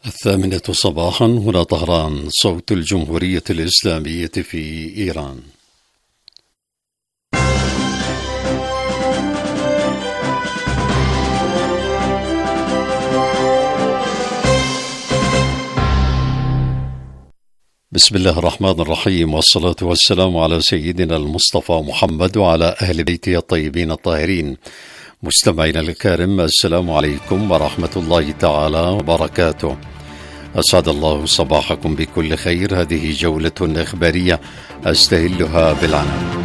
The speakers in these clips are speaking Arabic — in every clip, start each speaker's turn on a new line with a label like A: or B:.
A: الثامنة صباحا، هنا طهران، صوت الجمهورية الإسلامية في إيران. بسم الله الرحمن الرحيم، والصلاة والسلام على سيدنا المصطفى محمد وعلى أهل بيته الطيبين الطاهرين. مستمعينا الكرام، السلام عليكم ورحمة الله تعالى وبركاته. أسعد الله صباحكم بكل خير. هذه جولة إخبارية أستهلها بالعناوين.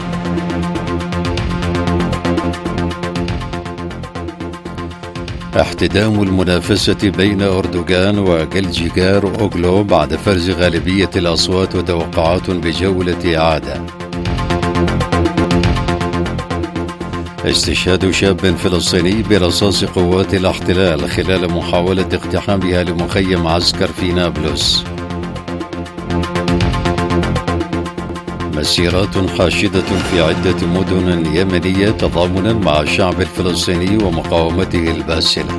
A: احتدام المنافسة بين أردوغان وجلجيجار أوغلو بعد فرز غالبية الأصوات وتوقعات بجولة إعادة. استشهاد شاب فلسطيني برصاص قوات الاحتلال خلال محاولة اقتحامها لمخيم عسكر في نابلس. مسيرات حاشدة في عدة مدن يمنية تضامنا مع الشعب الفلسطيني ومقاومته الباسلة.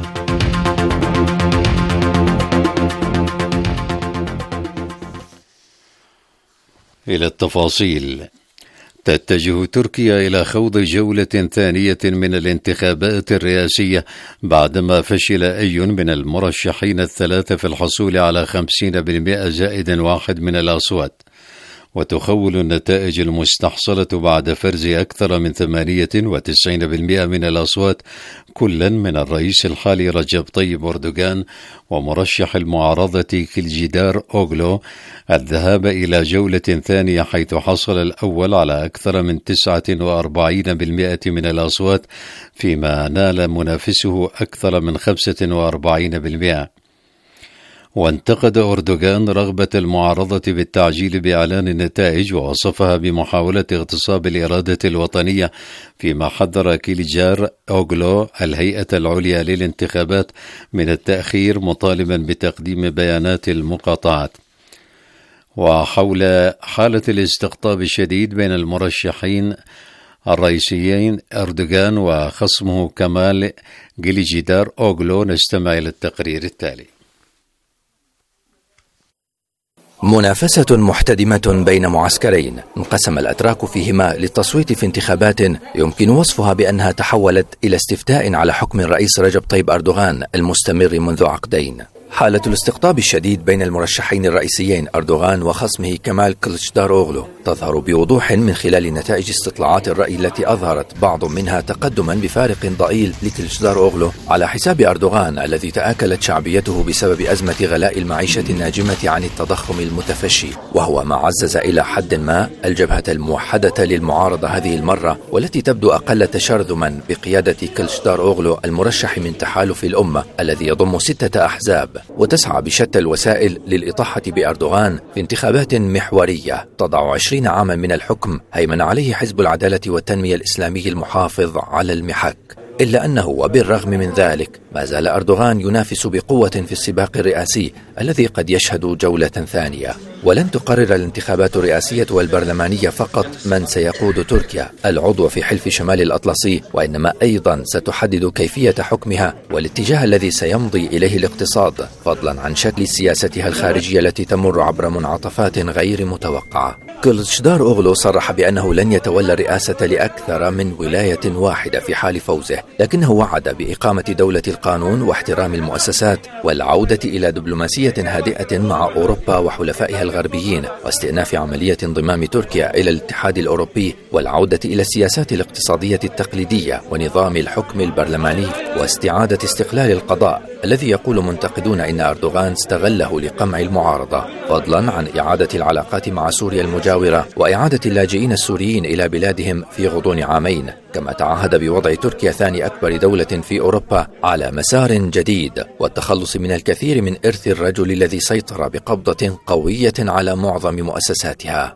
A: إلى التفاصيل. تتجه تركيا إلى خوض جولة ثانية من الانتخابات الرئاسية بعدما فشل أي من المرشحين الثلاثة في الحصول على 50% زائد 1 من الأصوات. وتخول النتائج المستحصلة بعد فرز أكثر من 98% من الأصوات كلا من الرئيس الحالي رجب طيب أردوغان ومرشح المعارضة كيلجيدار أوغلو الذهاب إلى جولة ثانية، حيث حصل الأول على أكثر من 49% من الأصوات، فيما نال منافسه أكثر من 45%. وانتقد أردوغان رغبة المعارضة بالتعجيل بإعلان النتائج ووصفها بمحاولة اغتصاب الإرادة الوطنية، فيما حذر كيلجيجار أوغلو الهيئة العليا للانتخابات من التأخير، مطالبا بتقديم بيانات المقاطعات. وحول حالة الاستقطاب الشديد بين المرشحين الرئيسيين أردوغان وخصمه كمال كيلجيجار أوغلو، نستمع إلى التقرير التالي.
B: منافسة محتدمة بين معسكرين انقسم الأتراك فيهما للتصويت في انتخابات يمكن وصفها بأنها تحولت إلى استفتاء على حكم الرئيس رجب طيب أردوغان المستمر منذ عقدين. حالة الاستقطاب الشديد بين المرشحين الرئيسيين أردوغان وخصمه كمال كليتشدار أوغلو تظهر بوضوح من خلال نتائج استطلاعات الرأي التي أظهرت بعض منها تقدما بفارق ضئيل لكليتشدار أوغلو على حساب أردوغان الذي تآكلت شعبيته بسبب أزمة غلاء المعيشة الناجمة عن التضخم المتفشي، وهو ما عزز إلى حد ما الجبهة الموحدة للمعارضة هذه المرة، والتي تبدو أقل تشرذما بقيادة كليتشدار أوغلو المرشح من تحالف الأمة الذي يضم 6 أحزاب، وتسعى بشتى الوسائل للإطاحة بأردوغان في انتخابات محورية تضع 20 عاما من الحكم هيمن عليه حزب العدالة والتنمية الإسلامي المحافظ على المحك. إلا أنه وبالرغم من ذلك ما زال أردوغان ينافس بقوة في السباق الرئاسي الذي قد يشهد جولة ثانية. ولن تقرر الانتخابات الرئاسية والبرلمانية فقط من سيقود تركيا العضو في حلف شمال الأطلسي، وإنما أيضا ستحدد كيفية حكمها والاتجاه الذي سيمضي إليه الاقتصاد، فضلا عن شكل سياستها الخارجية التي تمر عبر منعطفات غير متوقعة. كليتشدار أوغلو صرح بأنه لن يتولى الرئاسة لأكثر من ولاية واحدة في حال فوزه، لكنه وعد بإقامة دولة القانون واحترام المؤسسات والعودة إلى دبلوماسية هادئة مع أوروبا وحلفائها الغربيين، واستئناف عملية انضمام تركيا إلى الاتحاد الأوروبي، والعودة إلى السياسات الاقتصادية التقليدية ونظام الحكم البرلماني، واستعادة استقلال القضاء الذي يقول منتقدون إن أردوغان استغله لقمع المعارضة، فضلا عن إعادة العلاقات مع سوريا المجاورة وإعادة اللاجئين السوريين إلى بلادهم في غضون عامين، كما تعهد بوضع تركيا ثاني أكبر دولة في أوروبا على مسار جديد والتخلص من الكثير من إرث الرجل الذي سيطر بقبضة قوية على معظم مؤسساتها.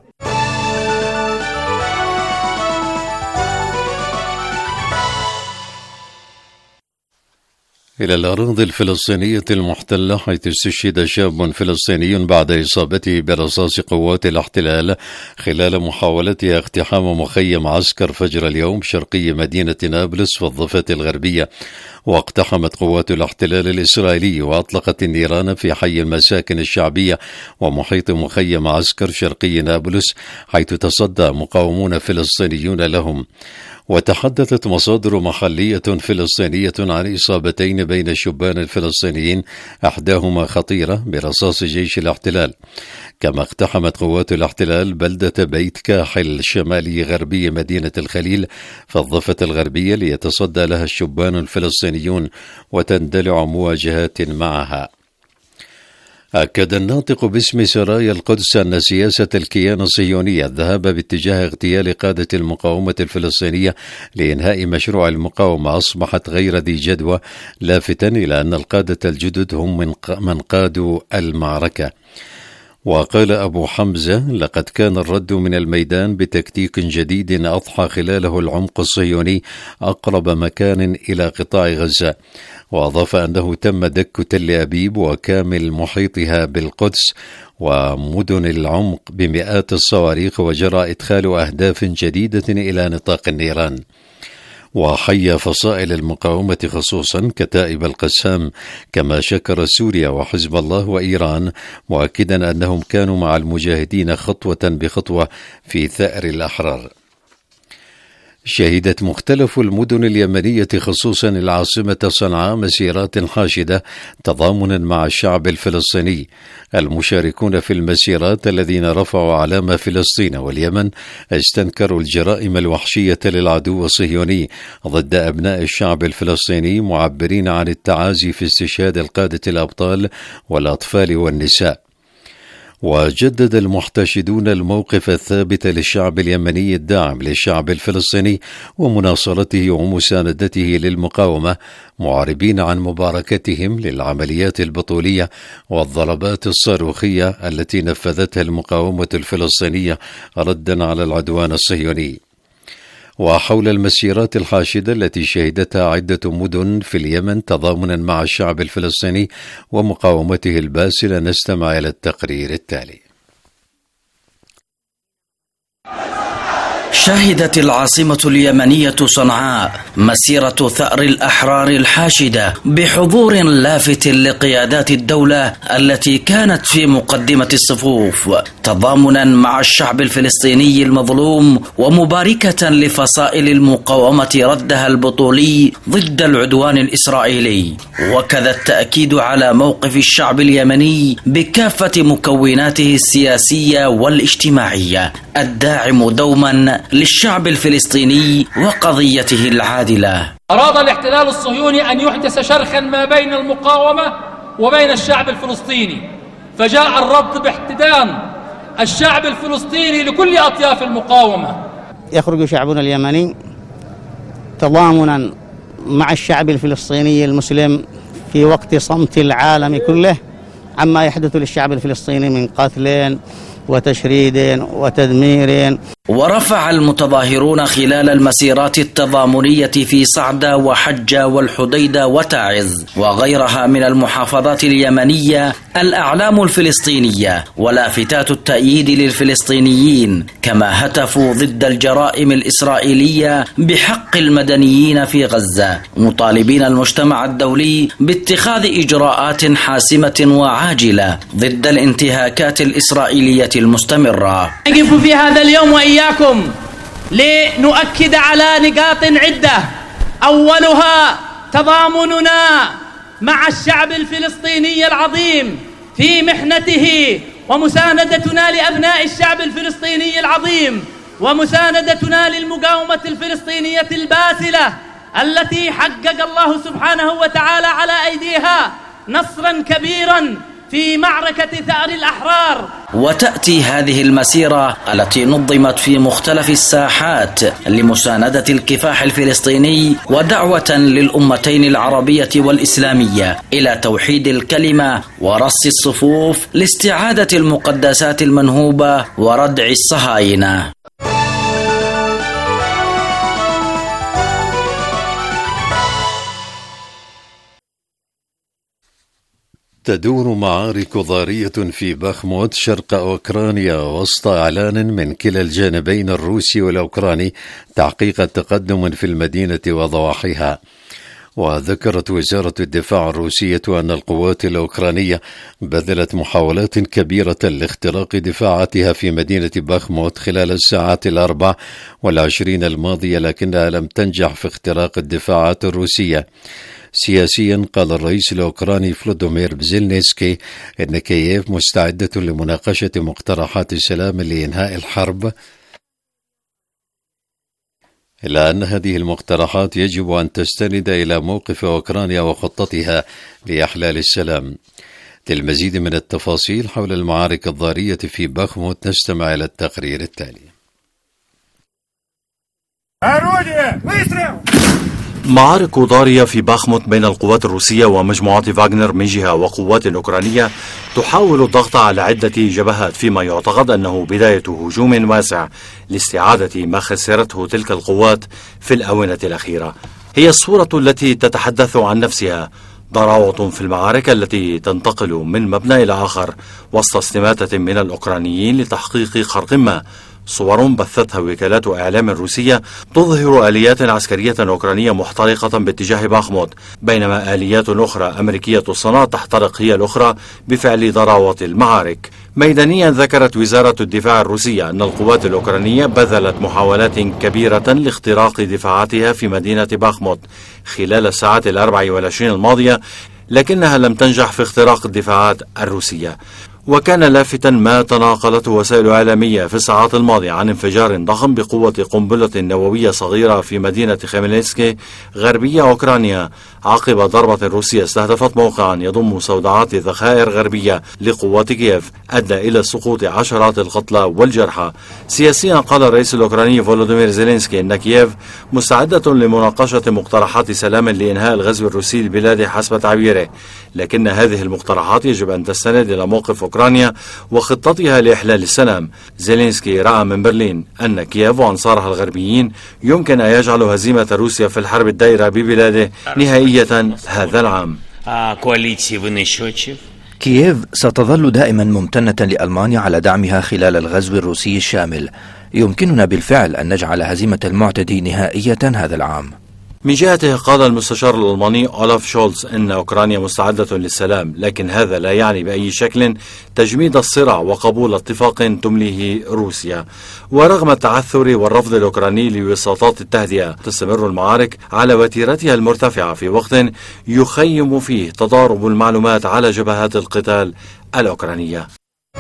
A: إلى الأراضي الفلسطينية المحتلة، حيث استشهد شاب فلسطيني بعد إصابته برصاص قوات الاحتلال خلال محاولته اقتحام مخيم عسكر فجر اليوم شرقي مدينة نابلس في الضفة الغربية. واقتحمت قوات الاحتلال الإسرائيلي وأطلقت النيران في حي المساكن الشعبية ومحيط مخيم عسكر شرقي نابلس، حيث تصدى مقاومون فلسطينيون لهم. وتحدثت مصادر محلية فلسطينية عن إصابتين بين الشبان الفلسطينيين، إحداهما خطيرة برصاص جيش الاحتلال. كما اقتحمت قوات الاحتلال بلدة بيت كاحل شمالي غربي مدينة الخليل في الضفة الغربية ليتصدى لها الشبان الفلسطينيون وتندلع مواجهات معها. أكد الناطق باسم سرايا القدس أن سياسة الكيان الصهيوني الذهاب باتجاه اغتيال قادة المقاومة الفلسطينية لإنهاء مشروع المقاومة أصبحت غير ذي جدوى، لافتاً إلى أن القادة الجدد هم من قادوا المعركة. وقال أبو حمزة: لقد كان الرد من الميدان بتكتيك جديد أضحى خلاله العمق الصهيوني أقرب مكان إلى قطاع غزة. وأضاف أنه تم دك تل أبيب وكامل محيطها بالقدس ومدن العمق بمئات الصواريخ، وجرى إدخال أهداف جديدة إلى نطاق النيران. وحيا فصائل المقاومة خصوصا كتائب القسام، كما شكر سوريا وحزب الله وإيران، مؤكدا أنهم كانوا مع المجاهدين خطوة بخطوة في ثأر الأحرار. شهدت مختلف المدن اليمنية خصوصا العاصمة صنعاء مسيرات حاشدة تضامنا مع الشعب الفلسطيني. المشاركون في المسيرات الذين رفعوا علام فلسطين واليمن استنكروا الجرائم الوحشية للعدو الصهيوني ضد أبناء الشعب الفلسطيني، معبرين عن التعازي في استشهاد القادة الأبطال والأطفال والنساء. وجدد المحتشدون الموقف الثابت للشعب اليمني الداعم للشعب الفلسطيني ومناصرته ومساندته للمقاومة، معربين عن مباركتهم للعمليات البطولية والضربات الصاروخية التي نفذتها المقاومة الفلسطينية ردا على العدوان الصهيوني. وحول المسيرات الحاشدة التي شهدتها عدة مدن في اليمن تضامنا مع الشعب الفلسطيني ومقاومته الباسلة، نستمع إلى التقرير التالي.
C: شهدت العاصمة اليمنية صنعاء مسيرة ثأر الأحرار الحاشدة بحضور لافت لقيادات الدولة التي كانت في مقدمة الصفوف، تضامنا مع الشعب الفلسطيني المظلوم ومباركة لفصائل المقاومة ردها البطولي ضد العدوان الإسرائيلي، وكذا التأكيد على موقف الشعب اليمني بكافة مكوناته السياسية والاجتماعية الداعم دوما للشعب الفلسطيني وقضيته العادلة.
D: أراد الاحتلال الصهيوني أن يحدث شرخا ما بين المقاومة وبين الشعب الفلسطيني، فجاء الرد باحتضان الشعب الفلسطيني لكل أطياف المقاومة.
E: يخرج شعبنا اليمني تضامنا مع الشعب الفلسطيني المسلم في وقت صمت العالم كله عما يحدث للشعب الفلسطيني من قتل وتشريد وتدمير.
C: ورفع المتظاهرون خلال المسيرات التضامنية في صعدة وحجة والحديدة وتعز وغيرها من المحافظات اليمنية الأعلام الفلسطينية ولافتات التأييد للفلسطينيين، كما هتفوا ضد الجرائم الإسرائيلية بحق المدنيين في غزة، مطالبين المجتمع الدولي باتخاذ إجراءات حاسمة وعاجلة ضد الانتهاكات الإسرائيلية المستمرة.
D: نقف في هذا اليوم وإياكم لنؤكد على نقاط عدة، أولها تضامننا مع الشعب الفلسطيني العظيم في محنته، ومساندتنا لأبناء الشعب الفلسطيني العظيم، ومساندتنا للمقاومة الفلسطينية الباسلة التي حقق الله سبحانه وتعالى على أيديها نصرا كبيرا في معركة ثأر الأحرار.
C: وتأتي هذه المسيرة التي نظمت في مختلف الساحات لمساندة الكفاح الفلسطيني ودعوة للأمتين العربية والإسلامية إلى توحيد الكلمة ورص الصفوف لاستعادة المقدسات المنهوبة وردع الصهاينة.
A: تدور معارك ضارية في باخموت شرق أوكرانيا وسط إعلان من كلا الجانبين الروسي والأوكراني تحقيق تقدم في المدينة وضواحيها. وذكرت وزارة الدفاع الروسية أن القوات الأوكرانية بذلت محاولات كبيرة لاختراق دفاعاتها في مدينة باخموت خلال الساعات 24 الماضية، لكنها لم تنجح في اختراق الدفاعات الروسية. سياسيا، قال الرئيس الأوكراني فلودومير زيلينسكي إن كييف مستعدة لمناقشة مقترحات السلام لإنهاء الحرب، إلا أن هذه المقترحات يجب أن تستند إلى موقف أوكرانيا وخطتها لإحلال السلام. للمزيد من التفاصيل حول المعارك الضارية في باخموت نستمع إلى التقرير التالي.
F: معارك ضارية في باخموت بين القوات الروسية ومجموعة فاغنر من جهة وقوات أوكرانية تحاول الضغط على عدة جبهات، فيما يعتقد أنه بداية هجوم واسع لاستعادة ما خسرته تلك القوات في الآونة الأخيرة. هي الصورة التي تتحدث عن نفسها، ضراوة في المعارك التي تنتقل من مبنى إلى آخر وسط استماتة من الأوكرانيين لتحقيق خرق ما. صور بثتها وكالات إعلام روسية تظهر آليات عسكرية أوكرانية محترقة باتجاه باخموت، بينما آليات أخرى أمريكية الصنع تحترق هي الأخرى بفعل ضراوة المعارك. ميدانيا، ذكرت وزارة الدفاع الروسية أن القوات الأوكرانية بذلت محاولات كبيرة لاختراق دفاعاتها في مدينة باخموت خلال الساعات 24 الماضية، لكنها لم تنجح في اختراق الدفاعات الروسية. وكان لافتا ما تناقلته وسائل إعلامية في الساعات الماضية عن انفجار ضخم بقوة قنبلة نووية صغيرة في مدينة خميلنسكي غربية أوكرانيا عقب ضربة روسية استهدفت موقعا يضم استودعات ذخائر غربية لقوات كييف أدى إلى سقوط عشرات القتلى والجرحى. سياسيا، قال الرئيس الأوكراني فولوديمير زيلينسكي أن كييف مستعدة لمناقشة مقترحات سلام لإنهاء الغزو الروسي للبلاد حسب تعبيره، لكن هذه المقترحات يجب أن تستند إلى موقف أوكرانيا وخطتها لإحلال السلام. زيلينسكي رأى من برلين أن كييف وأنصارها الغربيين يمكن أن يجعلوا هزيمة روسيا في الحرب الدائرة ببلاده نهائية هذا العام.
B: كييف ستظل دائما ممتنة لألمانيا على دعمها خلال الغزو الروسي الشامل. يمكننا بالفعل أن نجعل هزيمة المعتدي نهائية هذا العام.
F: من جهته، قال المستشار الألماني أولاف شولتز أن أوكرانيا مستعدة للسلام، لكن هذا لا يعني بأي شكل تجميد الصراع وقبول اتفاق تمليه روسيا. ورغم التعثر والرفض الأوكراني لوساطات التهدئة، تستمر المعارك على وتيرتها المرتفعة في وقت يخيم فيه تضارب المعلومات على جبهات القتال الأوكرانية.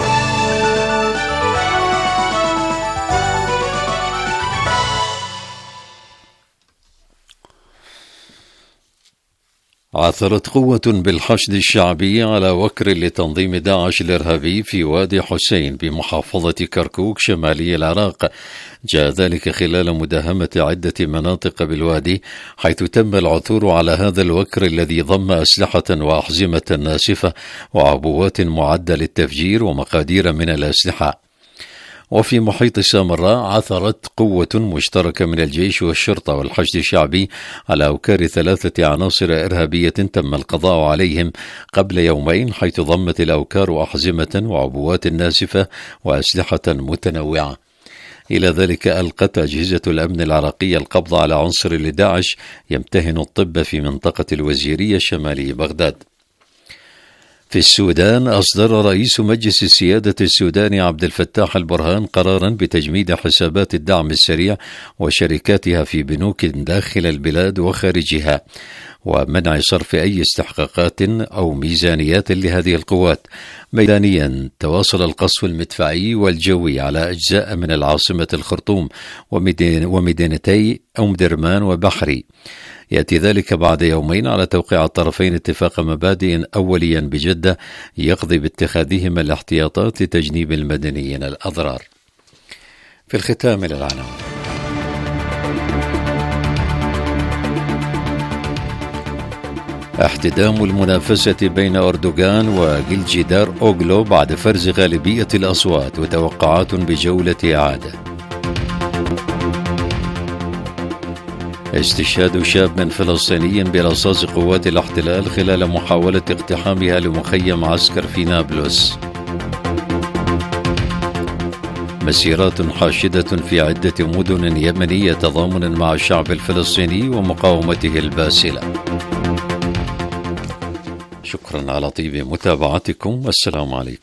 A: عثرت قوة بالحشد الشعبي على وكر لتنظيم داعش الإرهابي في وادي حسين بمحافظة كركوك شمالي العراق. جاء ذلك خلال مداهمة عدة مناطق بالوادي، حيث تم العثور على هذا الوكر الذي ضم أسلحة وأحزمة ناسفة وعبوات معدة للتفجير ومقادير من الأسلحة. وفي محيط سامراء عثرت قوة مشتركة من الجيش والشرطة والحشد الشعبي على أوكار 3 عناصر إرهابية تم القضاء عليهم قبل يومين، حيث ضمت الأوكار أحزمة وعبوات ناسفة وأسلحة متنوعة. إلى ذلك ألقت أجهزة الأمن العراقية القبض على عنصر لداعش يمتهن الطب في منطقة الوزيرية شمالي بغداد. في السودان، أصدر رئيس مجلس السيادة السوداني عبد الفتاح البرهان قرارا بتجميد حسابات الدعم السريع وشركاتها في بنوك داخل البلاد وخارجها، ومنع صرف أي استحقاقات أو ميزانيات لهذه القوات. ميدانيا، تواصل القصف المدفعي والجوي على أجزاء من العاصمة الخرطوم ومدينتي أم درمان وبحري. يأتي ذلك بعد يومين على توقيع الطرفين اتفاق مبادئ أوليا بجدة يقضي باتخاذهما الاحتياطات لتجنيب المدنيين الأضرار. في الختام إلى العناوين. احتدام المنافسة بين أردوغان وجيلجيدار أوغلو بعد فرز غالبية الأصوات وتوقعات بجولة إعادة. استشهاد شاب فلسطيني برصاص قوات الاحتلال خلال محاولة اقتحامها لمخيم عسكر في نابلس. مسيرات حاشدة في عدة مدن يمنية تضامنا مع الشعب الفلسطيني ومقاومته الباسلة. شكرا على طيب متابعتكم والسلام عليكم.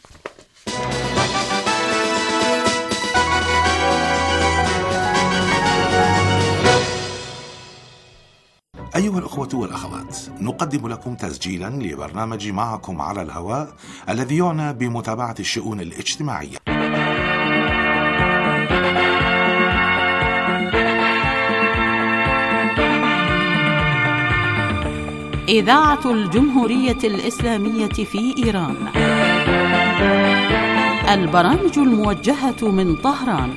G: أيها الأخوة والأخوات، نقدم لكم تسجيلا لبرنامج معكم على الهواء الذي يعنى بمتابعة الشؤون الاجتماعية.
H: إذاعة الجمهورية الإسلامية في إيران. البرامج الموجهة من طهران.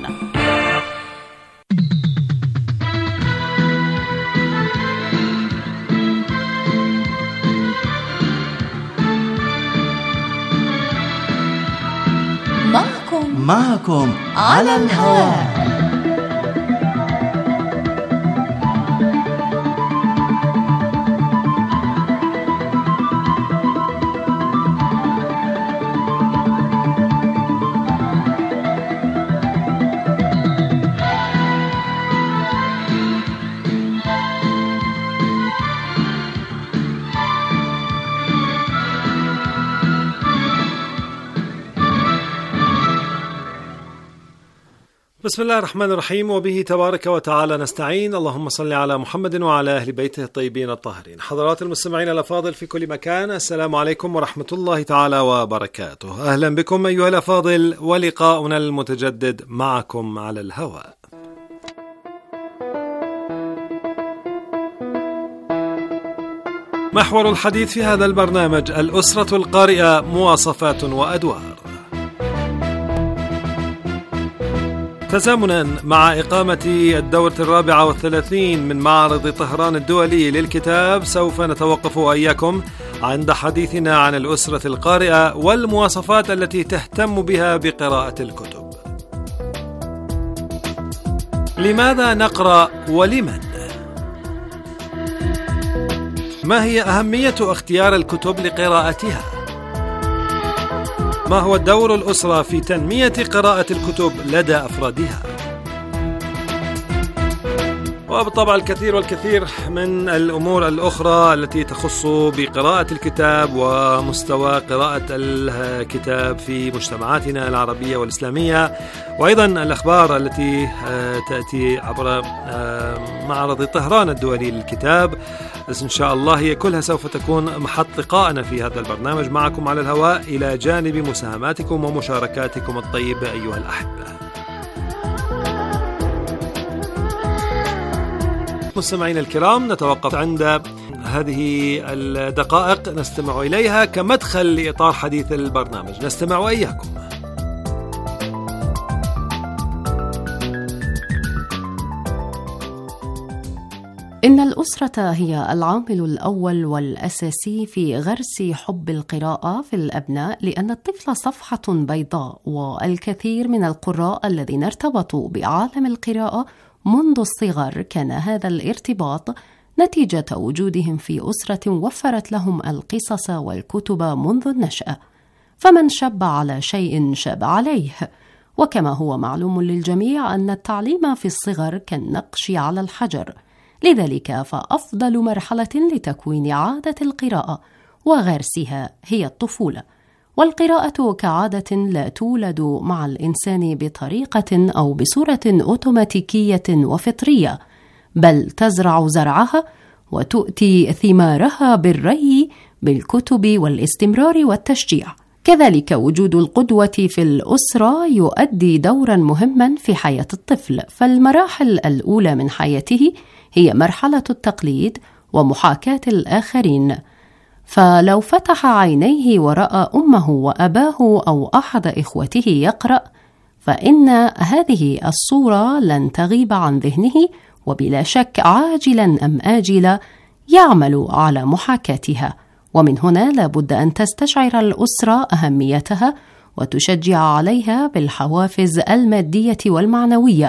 I: معكم على الهواء.
J: بسم الله الرحمن الرحيم، وبه تبارك وتعالى نستعين. اللهم صل على محمد وعلى أهل بيته الطيبين الطاهرين. حضرات المستمعين الأفاضل في كل مكان، السلام عليكم ورحمة الله تعالى وبركاته. أهلا بكم أيها الأفاضل، ولقاؤنا المتجدد معكم على الهواء. محور الحديث في هذا البرنامج: الأسرة القارئة، مواصفات وأدوار. تزامنا مع إقامة الدورة 34 من معرض طهران الدولي للكتاب، سوف نتوقف وإياكم عند حديثنا عن الأسرة القارئة والمواصفات التي تهتم بها بقراءة الكتب. لماذا نقرأ ولمن؟ ما هي أهمية اختيار الكتب لقراءتها؟ ما هو دور الأسرة في تنمية قراءة الكتب لدى أفرادها؟ وبالطبع الكثير والكثير من الأمور الأخرى التي تخص بقراءة الكتاب ومستوى قراءة الكتاب في مجتمعاتنا العربية والإسلامية، وأيضا الأخبار التي تأتي عبر معرض طهران الدولي للكتاب. بس إن شاء الله هي كلها سوف تكون محط لقائنا في هذا البرنامج معكم على الهواء، إلى جانب مساهماتكم ومشاركاتكم الطيبة أيها الأحبة. مستمعين الكرام، نتوقف عند هذه الدقائق نستمع إليها كمدخل لإطار حديث البرنامج. نستمع وإياكم.
H: إن الأسرة هي العامل الأول والأساسي في غرس حب القراءة في الأبناء، لأن الطفل صفحة بيضاء، والكثير من القراء الذين ارتبطوا بعالم القراءة منذ الصغر كان هذا الارتباط نتيجة وجودهم في أسرة وفرت لهم القصص والكتب منذ النشأة. فمن شب على شيء شاب عليه، وكما هو معلوم للجميع أن التعليم في الصغر كالنقش على الحجر. لذلك فأفضل مرحلة لتكوين عادة القراءة وغرسها هي الطفولة. والقراءة كعادة لا تولد مع الإنسان بطريقة أو بصورة أوتوماتيكية وفطرية، بل تزرع زرعها وتؤتي ثمارها بالري بالكتب والاستمرار والتشجيع. كذلك وجود القدوة في الأسرة يؤدي دورا مهما في حياة الطفل، فالمراحل الأولى من حياته هي مرحلة التقليد ومحاكاة الآخرين. فلو فتح عينيه ورأى أمه وأباه أو أحد إخوته يقرأ، فإن هذه الصورة لن تغيب عن ذهنه، وبلا شك عاجلا أم آجلا يعمل على محاكاتها. ومن هنا لابد أن تستشعر الأسرة أهميتها وتشجع عليها بالحوافز المادية والمعنوية،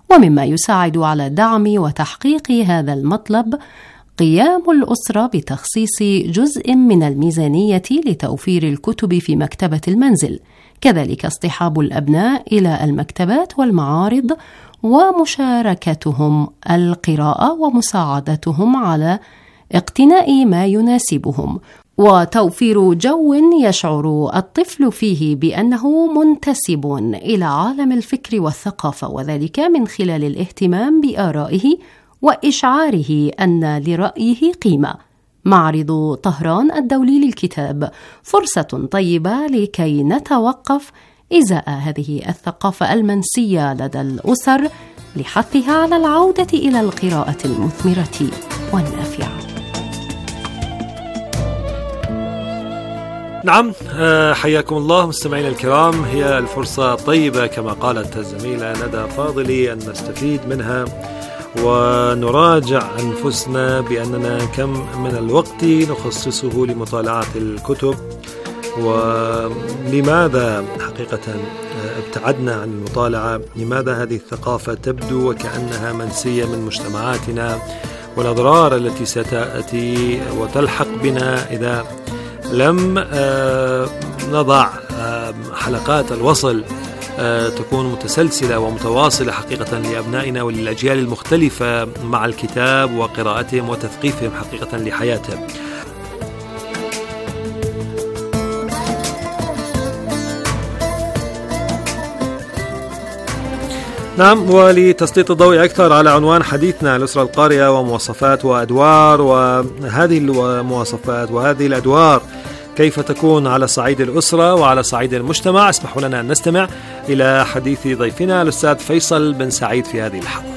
H: ومما يساعد على دعم وتحقيق هذا المطلب قيام الأسرة بتخصيص جزء من الميزانية لتوفير الكتب في مكتبة المنزل، كذلك اصطحاب الأبناء إلى المكتبات والمعارض ومشاركتهم القراءة ومساعدتهم على اقتناء ما يناسبهم، وتوفير جو يشعر الطفل فيه بأنه منتسب إلى عالم الفكر والثقافة، وذلك من خلال الاهتمام بآرائه وإشعاره أن لرأيه قيمة. معرض طهران الدولي للكتاب فرصة طيبة لكي نتوقف إزاء هذه الثقافة المنسية لدى الأسر لحثها على العودة إلى القراءة المثمرة والنافعة.
J: نعم، حياكم الله مستمعينا الكرام. هي الفرصة طيبة كما قالت الزميلة ندى فاضلي أن نستفيد منها ونراجع أنفسنا بأننا كم من الوقت نخصصه لمطالعة الكتب، ولماذا حقيقة ابتعدنا عن المطالعة، لماذا هذه الثقافة تبدو وكأنها منسية من مجتمعاتنا، والأضرار التي ستأتي وتلحق بنا إذا لم نضع حلقات الوصل تكون متسلسلة ومتواصلة حقيقة لأبنائنا وللأجيال المختلفة مع الكتاب وقراءتهم وتثقيفهم حقيقة لحياتهم. نعم، ولتسليط الضوء أكثر على عنوان حديثنا الأسرة القارئة ومواصفات وأدوار، وهذه المواصفات وهذه الأدوار كيف تكون على صعيد الأسرة وعلى صعيد المجتمع، اسمحوا لنا أن نستمع إلى حديث ضيفنا الأستاذ فيصل بن سعيد في هذه الحلقة.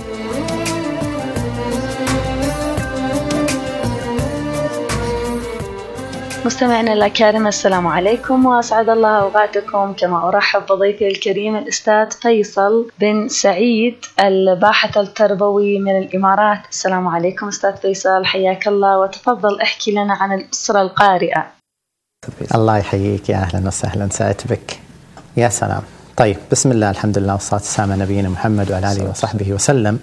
K: مستمعينا الأكارم، السلام عليكم وأسعد الله أوقاتكم، كما أرحب بضيفي الكريم الأستاذ فيصل بن سعيد الباحث التربوي من الإمارات. السلام عليكم أستاذ فيصل، حياك الله، وتفضل احكي لنا عن الأسرة القارئة.
L: الله يحييك، يا أهلا وسهلا، سعدت بك. يا سلام. طيب، بسم الله، الحمد لله والصلاة والسلام على نبينا محمد وعلى آله وصحبه وسلم.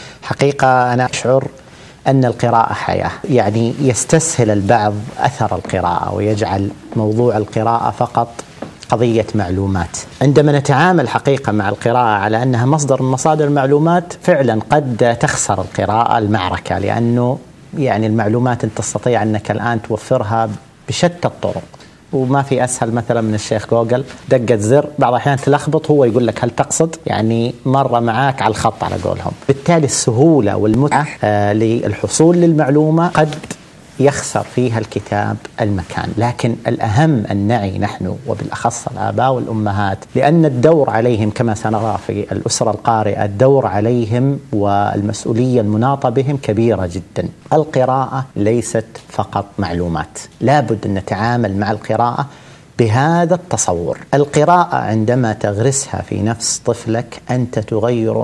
L: حقيقة أنا أشعر أن القراءة حياة، يعني يستسهل البعض أثر القراءة ويجعل موضوع القراءة فقط قضية معلومات. عندما نتعامل حقيقة مع القراءة على أنها مصدر من مصادر المعلومات، فعلا قد تخسر القراءة المعركة، لأنه يعني المعلومات أنت تستطيع أنك الآن توفرها بشتى الطرق، وما في أسهل مثلا من الشيخ جوجل، دقة زر بعض الأحيان تلخبط، هو يقول لك هل تقصد، يعني مرة معاك على الخط على قولهم. بالتالي السهولة والمتعة للحصول للمعلومة قد يخسر فيها الكتاب المكان. لكن الأهم أن نعي نحن وبالأخص الآباء والأمهات، لأن الدور عليهم كما سنرى في الأسرة القارئة، الدور عليهم والمسؤولية المناطة بهم كبيرة جدا. القراءة ليست فقط معلومات، لابد أن نتعامل مع القراءة بهذا التصور. القراءة عندما تغرسها في نفس طفلك أنت تغير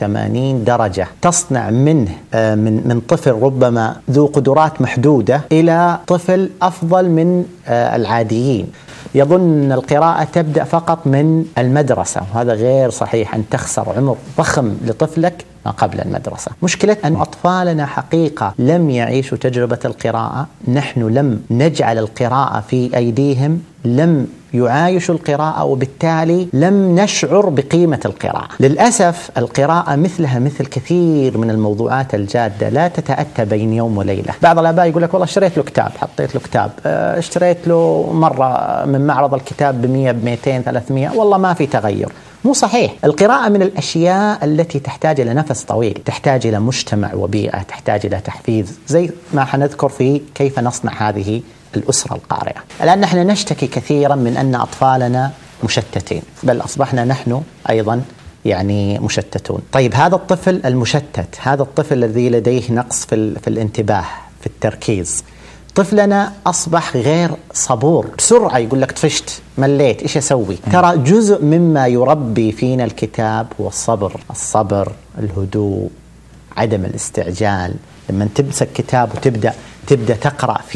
L: 180 درجة، تصنع منه من طفل ربما ذو قدرات محدودة إلى طفل أفضل من العاديين. يظن أن القراءة تبدأ فقط من المدرسة، وهذا غير صحيح. أن تخسر عمر ضخم لطفلك ما قبل المدرسة. مشكلة أن أطفالنا حقيقة لم يعيشوا تجربة القراءة، نحن لم نجعل القراءة في أيديهم، لم يعايشوا القراءة، وبالتالي لم نشعر بقيمة القراءة. للأسف القراءة مثلها مثل كثير من الموضوعات الجادة لا تتأتى بين يوم وليلة. بعض الآباء يقول لك والله اشتريت له كتاب، حطيت له كتاب، اشتريت له مرة من معرض الكتاب ب100 ب200 300، والله ما في تغير. مو صحيح. القراءة من الأشياء التي تحتاج إلى نفس طويل، تحتاج إلى مجتمع وبيئة، تحتاج إلى تحفيز، زي ما حنذكر في كيف نصنع هذه الأسرة القارئة. الآن نحن نشتكي كثيرا من أن أطفالنا مشتتين، بل أصبحنا نحن أيضا يعني مشتتون. طيب هذا الطفل المشتت، هذا الطفل الذي لديه نقص في الانتباه، في التركيز، طفلنا أصبح غير صبور، بسرعة يقول لك طفشت، مليت، إيش أسوي؟ ترى جزء مما يربي فينا الكتاب هو الصبر، الهدوء، عدم الاستعجال. لما تمسك كتاب وتبدأ تقرأ فيه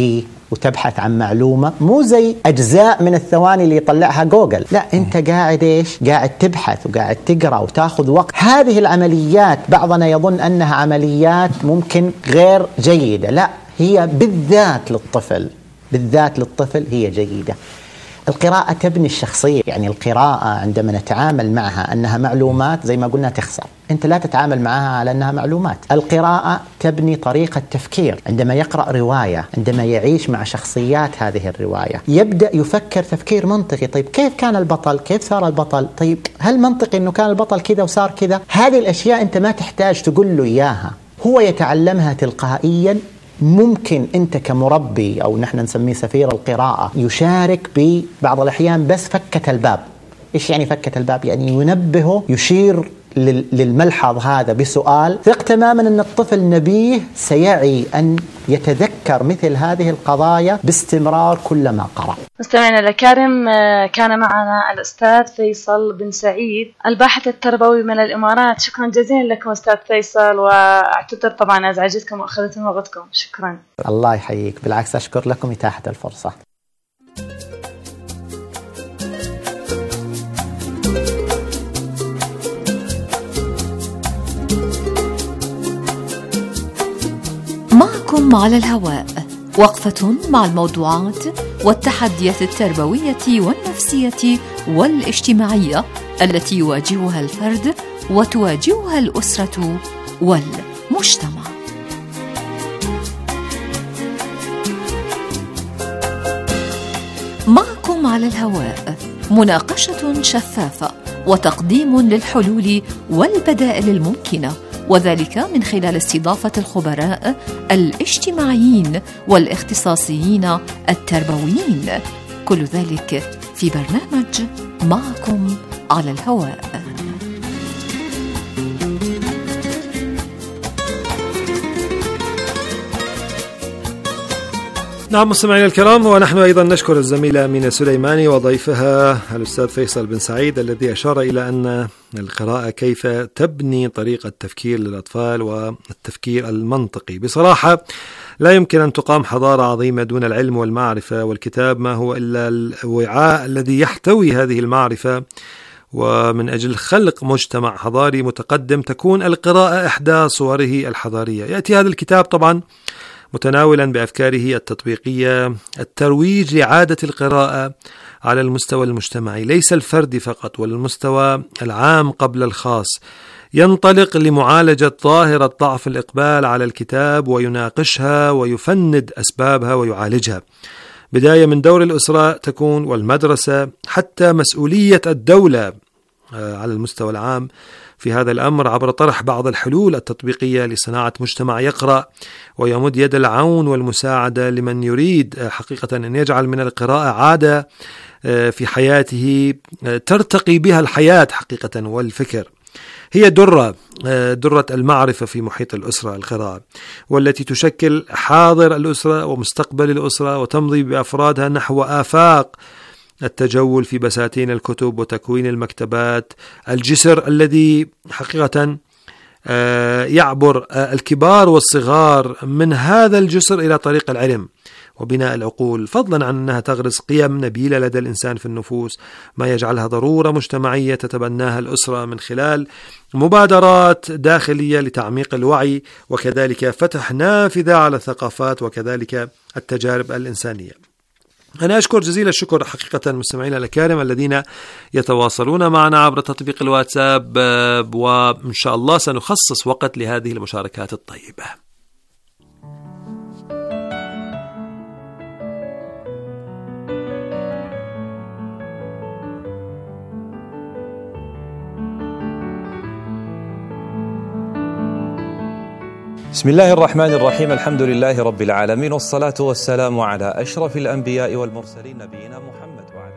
L: وتبحث عن معلومة، مو زي أجزاء من الثواني اللي يطلعها جوجل، لا أنت قاعد إيش؟ قاعد تبحث وقاعد تقرأ وتاخذ وقت. هذه العمليات بعضنا يظن أنها عمليات ممكن غير جيدة، لا هي بالذات للطفل هي جيدة. القراءة تبني الشخصية، يعني القراءة عندما نتعامل معها أنها معلومات زي ما قلنا تخسر، أنت لا تتعامل معها على أنها معلومات. القراءة تبني طريقة تفكير، عندما يقرأ رواية، عندما يعيش مع شخصيات هذه الرواية يبدأ يفكر تفكير منطقي. طيب كيف كان البطل؟ كيف صار البطل؟ طيب هل منطقي أنه كان البطل كذا وصار كذا؟ هذه الأشياء أنت ما تحتاج تقول له إياها، هو يتعلمها تلقائيا. ممكن أنت كمربي أو نحن نسميه سفير القراءة يشارك ببعض الأحيان بس فكة الباب. إيش يعني فكة الباب؟ يعني ينبهه، يشير للملحظ هذا بسؤال، ثق تماما أن الطفل نبيه سيعي أن يتذكر مثل هذه القضايا باستمرار كلما قرأ.
K: مستمعينا الكرام، كان معنا الأستاذ فيصل بن سعيد الباحث التربوي من الإمارات. شكرا جزيلا لكم أستاذ فيصل، واعتذر طبعا أزعجتكم وأخذتم وقتكم. شكرا.
L: الله يحييك، بالعكس أشكر لكم إتاحة الفرصة.
M: معكم على الهواء، وقفة مع الموضوعات والتحديات التربوية والنفسية والاجتماعية التي يواجهها الفرد وتواجهها الأسرة والمجتمع. معكم على الهواء، مناقشة شفافة وتقديم للحلول والبدائل الممكنة، وذلك من خلال استضافة الخبراء الاجتماعيين والاختصاصيين التربويين، كل ذلك في برنامج معكم على الهواء.
J: نعم مستمعينا الكرام، ونحن أيضا نشكر الزميلة أمينة سليماني وضيفها الأستاذ فيصل بن سعيد الذي أشار إلى أن القراءة كيف تبني طريقة تفكير للأطفال والتفكير المنطقي. بصراحة لا يمكن أن تقام حضارة عظيمة دون العلم والمعرفة، والكتاب ما هو إلا الوعاء الذي يحتوي هذه المعرفة. ومن أجل خلق مجتمع حضاري متقدم تكون القراءة إحدى صوره الحضارية. يأتي هذا الكتاب طبعا متناولا بأفكاره التطبيقية الترويج لعادة القراءة على المستوى المجتمعي، ليس الفردي فقط، والمستوى العام قبل الخاص. ينطلق لمعالجة ظاهرة ضعف الإقبال على الكتاب ويناقشها ويفند أسبابها ويعالجها. بداية من دور الأسرة تكون والمدرسة، حتى مسؤولية الدولة على المستوى العام في هذا الأمر عبر طرح بعض الحلول التطبيقية لصناعة مجتمع يقرأ ويمد يد العون والمساعدة لمن يريد حقيقة أن يجعل من القراءة عادة في حياته ترتقي بها الحياة حقيقة والفكر. هي درة المعرفة في محيط الأسرة القراءة، والتي تشكل حاضر الأسرة ومستقبل الأسرة، وتمضي بأفرادها نحو آفاق التجول في بساتين الكتب وتكوين المكتبات، الجسر الذي حقيقة يعبر الكبار والصغار من هذا الجسر إلى طريق العلم وبناء العقول، فضلا عن أنها تغرس قيم نبيلة لدى الإنسان في النفوس، ما يجعلها ضرورة مجتمعية تتبناها الأسرة من خلال مبادرات داخلية لتعميق الوعي، وكذلك فتح نافذة على الثقافات وكذلك التجارب الإنسانية. أنا أشكر جزيل الشكر حقيقة مستمعينا الكرام الذين يتواصلون معنا عبر تطبيق الواتساب، وإن شاء الله سنخصص وقت لهذه المشاركات الطيبة.
N: بسم الله الرحمن الرحيم، الحمد لله رب العالمين، والصلاة والسلام على أشرف الأنبياء والمرسلين نبينا محمد وعلى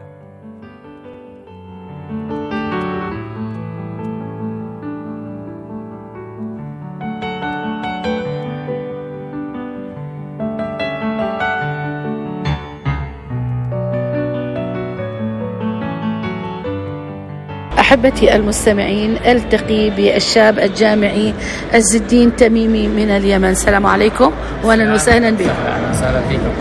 O: أحبتي المستمعين، ألتقي بالشاب الجامعي عز الدين تميمي من اليمن. السلام عليكم وأهلا وسهلا بكم.
P: أهلا وسهلا فيكم.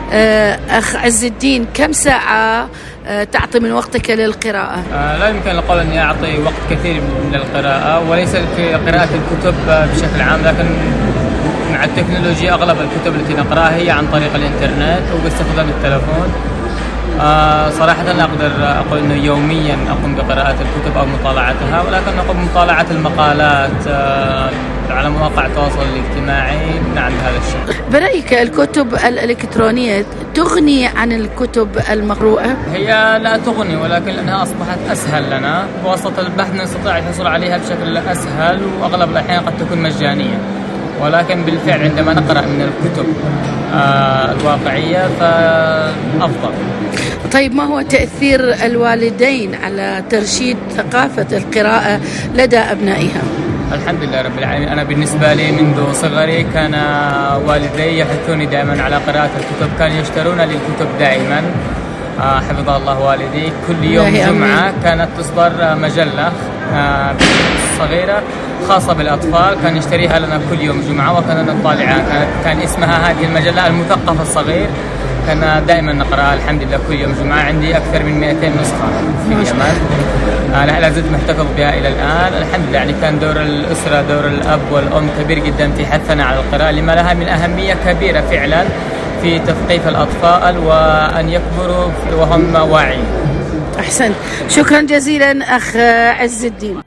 O: أخ عز الدين، كم ساعة تعطي من وقتك للقراءة؟
P: لا يمكن القول أني أعطي وقت كثير من القراءة، وليس في قراءة الكتب بشكل عام، لكن مع التكنولوجيا أغلب الكتب التي نقرأها هي عن طريق الإنترنت وباستخدام التلفون. صراحة لا أقدر أقول أنه يوميا أقوم بقراءة الكتب أو مطالعتها، ولكن أقوم بمطالعة المقالات على مواقع التواصل الاجتماعي. نعم بهذا الشيء.
O: برأيك الكتب الإلكترونية تغني عن الكتب المقروءة؟
P: هي لا تغني، ولكن لأنها أصبحت أسهل لنا بواسطة البحث نستطيع الحصول عليها بشكل أسهل، وأغلب الأحيان قد تكون مجانية، ولكن بالفعل عندما نقرأ من الكتب الواقعية فأفضل.
O: طيب ما هو تأثير الوالدين على ترشيد ثقافة القراءة لدى أبنائها؟
P: الحمد لله رب العالمين. أنا بالنسبة لي منذ صغري كان والدي يحثوني دائما على قراءة الكتب، كانوا يشترون لي الكتب دائما. حفظ الله والدي. كل يوم جمعة كانت تصدر مجلة صغيرة خاصة بالأطفال، كان يشتريها لنا كل يوم جمعة وكان نطالعها. كان اسمها هذه المجلة المثقف الصغير، كان دائما نقرأها الحمد لله كل يوم جمعة. عندي أكثر من 200 نسخة في اليمن، أنا لا زلت محتفظ بها إلى الآن الحمد لله. يعني كان دور الأسرة، دور الأب والأم كبير جدا في حثنا على القراءة، لما لها من أهمية كبيرة فعلا في تثقيف الأطفال وأن يكبروا وهم واعين.
O: أحسن، شكرا جزيلا أخ عز الدين.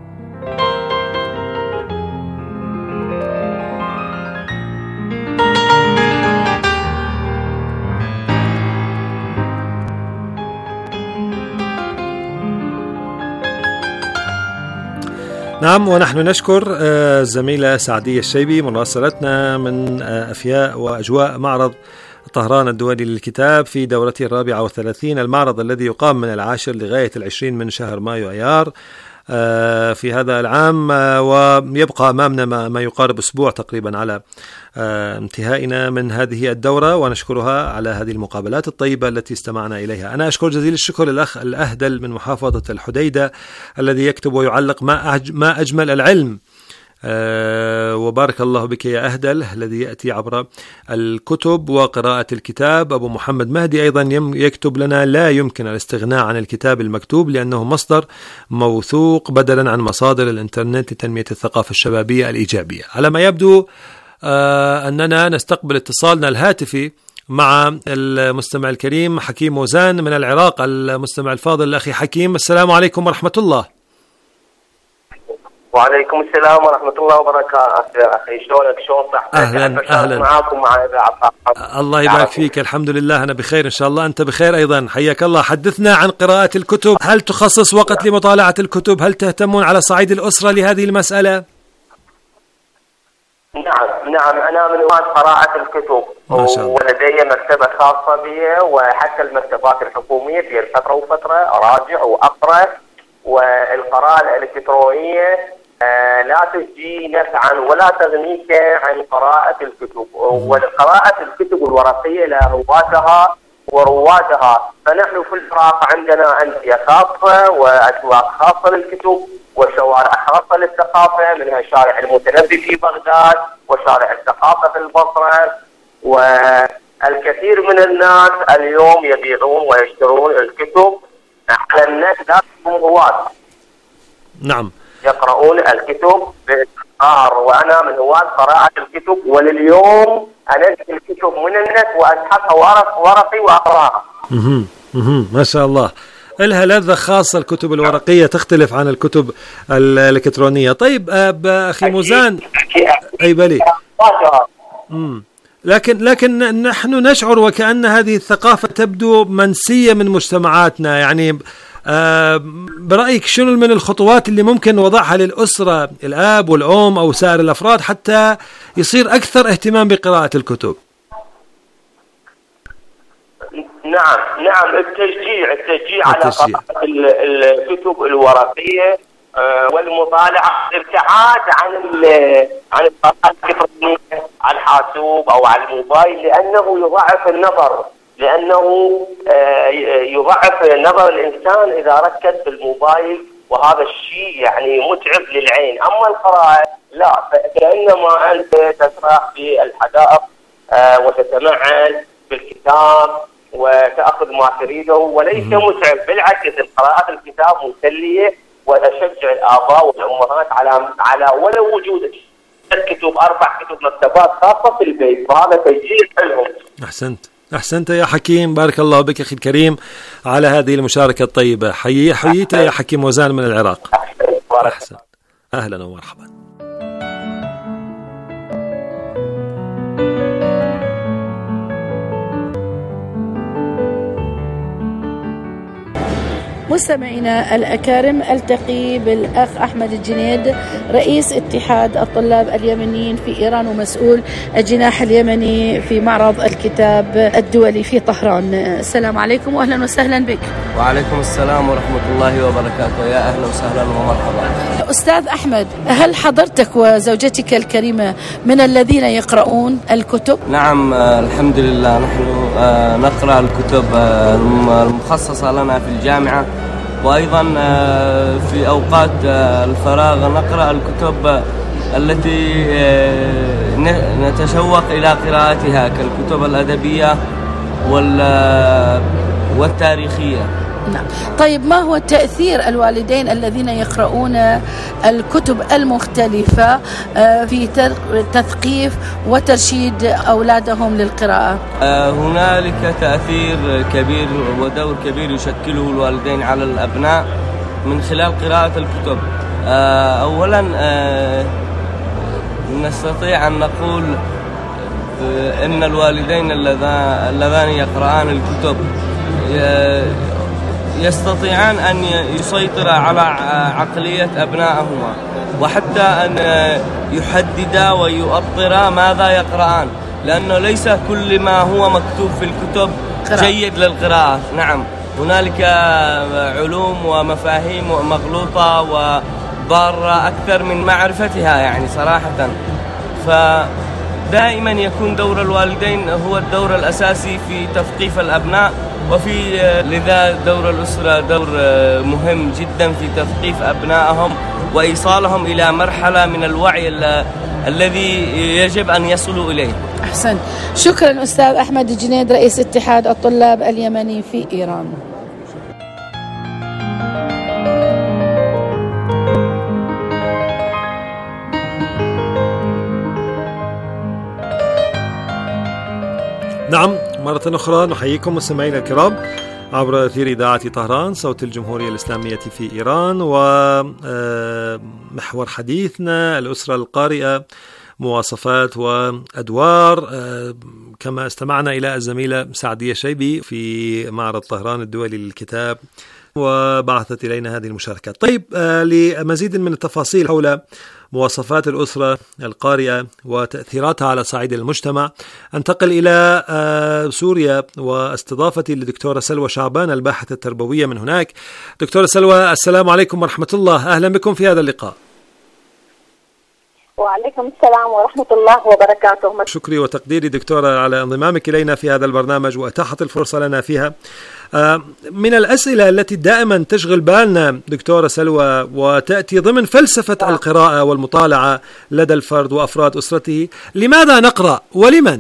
J: نعم، ونحن نشكر الزميلة سعدية الشيبي مراسلتنا من أفياء وأجواء معرض طهران الدولي للكتاب في دورته 34. المعرض الذي يقام من 10 لغاية 20 من شهر مايو أيار في هذا العام، ويبقى أمامنا ما يقارب أسبوع تقريبا على انتهائنا من هذه الدورة، ونشكرها على هذه المقابلات الطيبة التي استمعنا إليها. أنا أشكر جزيل الشكر للأخ الأهدل من محافظة الحديدة الذي يكتب ويعلق ما أجمل العلم. وبارك الله بك يا أهدل الذي يأتي عبر الكتب وقراءة الكتاب. أبو محمد مهدي أيضا يكتب لنا: لا يمكن الاستغناء عن الكتاب المكتوب لأنه مصدر موثوق بدلا عن مصادر الإنترنت لتنمية الثقافة الشبابية الإيجابية. على ما يبدو أننا نستقبل اتصالنا الهاتفي مع المستمع الكريم حكيم وزان من العراق. المستمع الفاضل الأخي حكيم، السلام عليكم ورحمة الله.
Q: وعليكم السلام ورحمة الله وبركاته. أخي شلونك؟ شلون صحتك؟
J: أهلا
Q: معاكم مع إذاعة.
J: الله يبارك فيك. الحمد لله أنا بخير إن شاء الله، أنت بخير أيضا، حياك الله. حدثنا عن قراءة الكتب، هل تخصص وقت لمطالعة الكتب؟ هل تهتمون على صعيد الأسرة لهذه المسألة؟
Q: نعم أنا من هواة قراءة الكتب، ولدي مكتبة خاصة بي، وحتى المكتبات الحكومية في فترة وفترة أراجع وأقرأ. والقراءة الإلكترونية لا تجدي نفعا ولا تغنيك عن قراءة الكتب، وقراءة الكتب الورقية لها هواتها ورواتها. فنحن في العراق عندنا أندية خاصة وأسواق خاصة للكتب وشوارع خاصة للثقافة، منها شارع المتنبي في بغداد وشارع الثقافة في البصرة. والكثير من الناس اليوم يبيعون ويشترون الكتب على النت، لكنهم هواة.
J: نعم،
Q: يقرؤون الكتب باستمرار، وأنا من هواة قراءة الكتب، ولليوم أنزل الكتب من النت وأسحقها ورقي وأقرأها.
J: ما شاء الله، لها لذة خاصة الكتب الورقية، تختلف عن الكتب الإلكترونية. طيب أخي موزان، أي بلي، لكن نحن نشعر وكأن هذه الثقافة تبدو منسية من مجتمعاتنا. يعني برأيك شنو من الخطوات اللي ممكن وضعها للأسرة، الآب والأم أو سائر الأفراد، حتى يصير أكثر اهتمام بقراءة الكتب؟
Q: نعم التشجيع على قراءة الكتب الورقية والمطالعة، الابتعاد عن القراءة الإلكترونية على الحاسوب أو على الموبايل، لأنه يضعف النظر، لأنه يضعف نظر الإنسان إذا ركز في الموبايل، وهذا الشيء يعني متعب للعين. أما القراءة لا، فإنما أنت تسرح في الحدائق وتتمعن بالكتاب وتأخذ ما تريده، وليس متعب، بالعكس قراءة الكتاب مسلية، وأشجع الآباء والأمهات على ولو وجود كتب 4 كتب مكتبات خاصة في البيت، وهذا تشجيع لهم.
J: أحسنت يا حكيم، بارك الله بك أخي الكريم على هذه المشاركة الطيبة. حييت يا حكيم وزان من العراق. أحسن، أهلا ومرحبا.
O: مستمعينا الأكارم، ألتقي بالأخ أحمد الجنيد رئيس اتحاد الطلاب اليمنيين في إيران ومسؤول الجناح اليمني في معرض الكتاب الدولي في طهران. السلام عليكم وأهلا وسهلا بك.
R: وعليكم السلام ورحمة الله وبركاته، يا أهلا وسهلا ومرحبا.
O: أستاذ أحمد، هل حضرتك وزوجتك الكريمة من الذين يقرؤون الكتب؟
R: نعم الحمد لله، نحن نقرأ الكتب المخصصة لنا في الجامعة، وأيضا في أوقات الفراغ نقرأ الكتب التي نتشوق إلى قراءتها كالكتب الأدبية والتاريخية.
O: نعم. طيب، ما هو تأثير الوالدين الذين يقرؤون الكتب المختلفة في تثقيف وترشيد أولادهم للقراءة؟
R: هنالك تأثير كبير ودور كبير يشكله الوالدين على الأبناء من خلال قراءة الكتب. أولا نستطيع أن نقول إن الوالدين اللذان يقرآن الكتب يستطيعان أن يسيطر على عقلية أبنائهما، وحتى أن يحددا ويؤطرا ماذا يقرآن، لأنه ليس كل ما هو مكتوب في الكتب جيد للقراءة. نعم، هنالك علوم ومفاهيم مغلوطة وضارة أكثر من معرفتها يعني صراحة. فدائما يكون دور الوالدين هو الدور الأساسي في تثقيف الأبناء، وفي لذا دور الأسرة دور مهم جدا في تثقيف أبنائهم وإيصالهم إلى مرحلة من الوعي الذي يجب أن يصلوا إليه.
O: أحسن، شكرا أستاذ أحمد الجنيد رئيس اتحاد الطلاب اليمني في إيران.
J: نعم، مرة أخرى نحييكم مستمعينا الكرام عبر أثير إذاعة طهران صوت الجمهورية الإسلامية في إيران، ومحور حديثنا الأسرة القارئة، مواصفات وأدوار، كما استمعنا إلى الزميلة سعدية شيبي في معرض طهران الدولي للكتاب وبعثت إلينا هذه المشاركات. طيب، لمزيد من التفاصيل حول مواصفات الأسرة القارئة وتأثيراتها على صعيد المجتمع انتقل إلى سوريا واستضافتي للدكتورة سلوى شعبان الباحثة التربوية من هناك. دكتورة سلوى، السلام عليكم ورحمة الله، أهلا بكم في هذا اللقاء.
S: وعليكم السلام ورحمة الله وبركاته.
J: شكري وتقديري دكتورة على انضمامك إلينا في هذا البرنامج وأتاحت الفرصة لنا فيها. من الأسئلة التي دائما تشغل بالنا دكتورة سلوى وتأتي ضمن فلسفة القراءة والمطالعة لدى الفرد وأفراد أسرته، لماذا نقرأ ولمن؟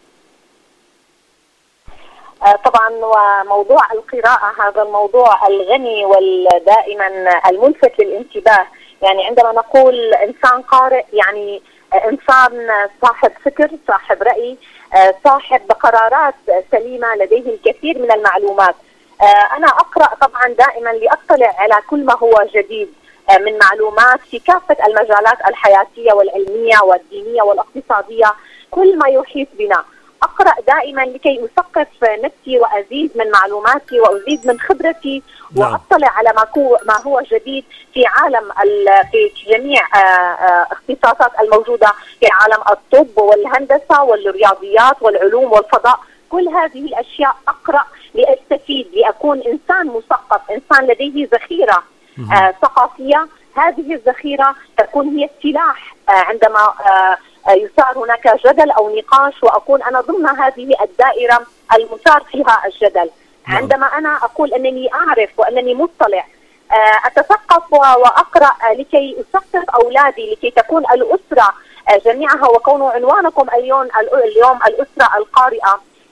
S: طبعا، وموضوع القراءة هذا الموضوع الغني ودائما الملفت للانتباه. يعني عندما نقول إنسان قارئ يعني إنسان صاحب فكر، صاحب رأي، صاحب قرارات سليمة، لديه الكثير من المعلومات. أنا أقرأ طبعا دائما لأطلع على كل ما هو جديد من معلومات في كافة المجالات الحياتية والعلمية والدينية والاقتصادية، كل ما يحيط بنا. أقرأ دائما لكي أثقف نفسي وأزيد من معلوماتي وأزيد من خبرتي وأطلع على ما هو جديد في عالم في جميع اختصاصات الموجودة في عالم الطب والهندسة والرياضيات والعلوم والفضاء. كل هذه الأشياء أقرأ لأستفيد، لأكون إنسان مثقف، إنسان لديه ذخيرة ثقافية. هذه الذخيرة تكون هي السلاح عندما يثار هناك جدل أو نقاش، وأكون أنا ضمن هذه الدائرة المثار فيها الجدل. عندما أنا أقول أنني أعرف وأنني مطلع، أتثقف وأقرأ لكي أثقف أولادي، لكي تكون الأسرة جميعها، وكون عنوانكم اليوم الأسرة القارئة،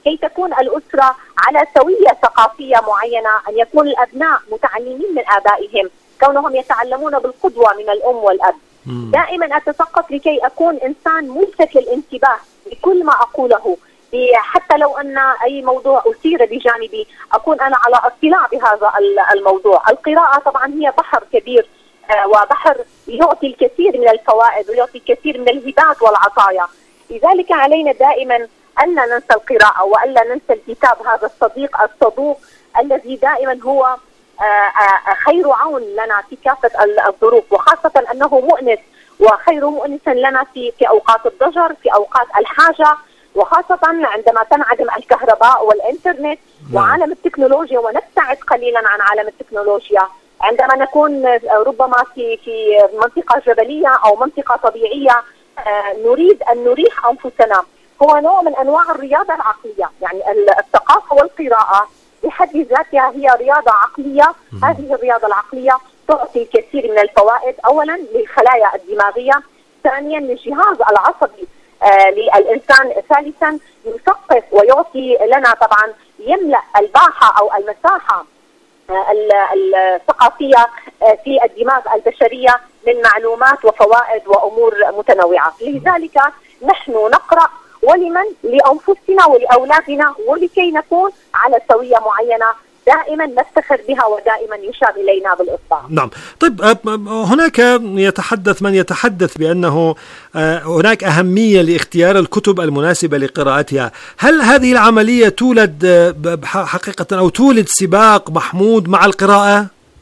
S: كي تكون الأسرة على سوية ثقافية معينة، أن يكون الأبناء متعلمين من آبائهم، كونهم يتعلمون بالقدوة من الأم والأب. دائما أتثقف لكي أكون إنسان ملفت للانتباه بكل ما أقوله، حتى لو أن أي موضوع أثير بجانبي أكون أنا على اطلاع بهذا الموضوع. القراءة طبعا هي بحر كبير، وبحر يعطي الكثير من الفوائد ويعطي الكثير من الهبات والعطايا. لذلك علينا دائما ألا ننسى القراءة وألا ننسى الكتاب، هذا الصديق الصدوق الذي دائما هو خير عون لنا في كافة الظروف، وخاصة أنه مؤنس وخير مؤنس لنا في أوقات الضجر، في أوقات الحاجة، وخاصة عندما تنعدم الكهرباء والإنترنت وعالم التكنولوجيا ونبتعد قليلا عن عالم التكنولوجيا، عندما نكون ربما في منطقة جبلية أو منطقة طبيعية نريد أن نريح أنفسنا. هو نوع من أنواع الرياضة العقلية، يعني الثقافة والقراءة بحد ذاتها هي رياضة عقلية. هذه الرياضة العقلية تعطي الكثير من الفوائد، أولا للخلايا الدماغية، ثانيا للجهاز العصبي للإنسان، ثالثا يثقف ويعطي لنا طبعا يملأ الباحة أو المساحة الثقافية في الدماغ البشرية من معلومات وفوائد وأمور متنوعة. لذلك نحن نقرأ، ولمن؟ لأنفسنا ولأولادنا، ولكي نكون على سوية معينة دائما نفتخر بها ودائما يشار إلينا بالإصبع.
J: نعم. طيب هناك من يتحدث بأنه هناك أهمية لاختيار الكتب المناسبة لقراءتها. هل هذه العملية تولد حقيقة أو تولد سباق محمود مع القراءة؟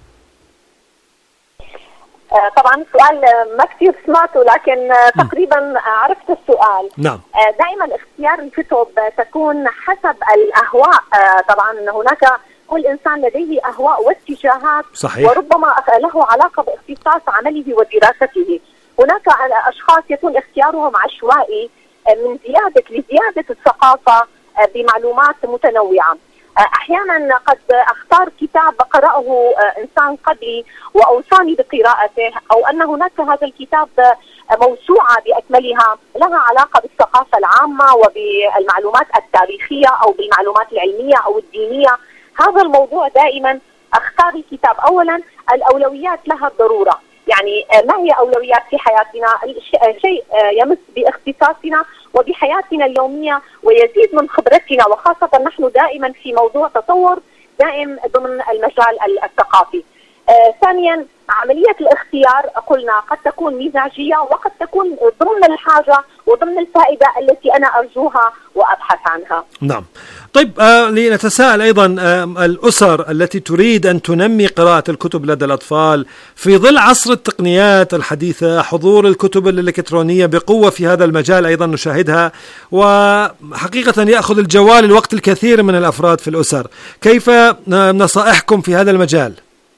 S: طبعا السؤال ما كثير سمعته، لكن تقريبا عرفت السؤال.
J: نعم.
S: دائما اختيار الكتب تكون حسب الأهواء. طبعا هناك كل إنسان لديه أهواء واتجاهات، صحيح، وربما له علاقة باختصاص عمله ودراسته. هناك أشخاص يكون اختيارهم عشوائي لزيادة الثقافة بمعلومات متنوعة. أحيانا قد أختار كتاب قرأه إنسان قبلي وأوصاني بقراءته، أو أن هناك هذا الكتاب موسوعة بأكملها لها علاقة بالثقافة العامة وبالمعلومات التاريخية أو بالمعلومات العلمية أو الدينية. هذا الموضوع دائما أختار الكتاب. أولا الأولويات لها الضرورة، يعني ما هي أولويات في حياتنا؟ شيء يمس باختصاصنا وبحياتنا اليومية ويزيد من خبرتنا، وخاصة نحن دائما في موضوع تطور دائم ضمن المجال الثقافي. ثانيا عملية الاختيار قلنا قد تكون مزاجية وقد تكون ضمن الحاجة وضمن الفائدة التي أنا أرجوها وأبحث عنها.
J: نعم. طيب لنتساءل أيضا الأسر التي تريد أن تنمي قراءة الكتب لدى الأطفال في ظل عصر التقنيات الحديثة، حضور الكتب الإلكترونية بقوة في هذا المجال أيضا نشاهدها، وحقيقة يأخذ الجوال الوقت الكثير من الأفراد في الأسر. كيف نصائحكم في هذا المجال؟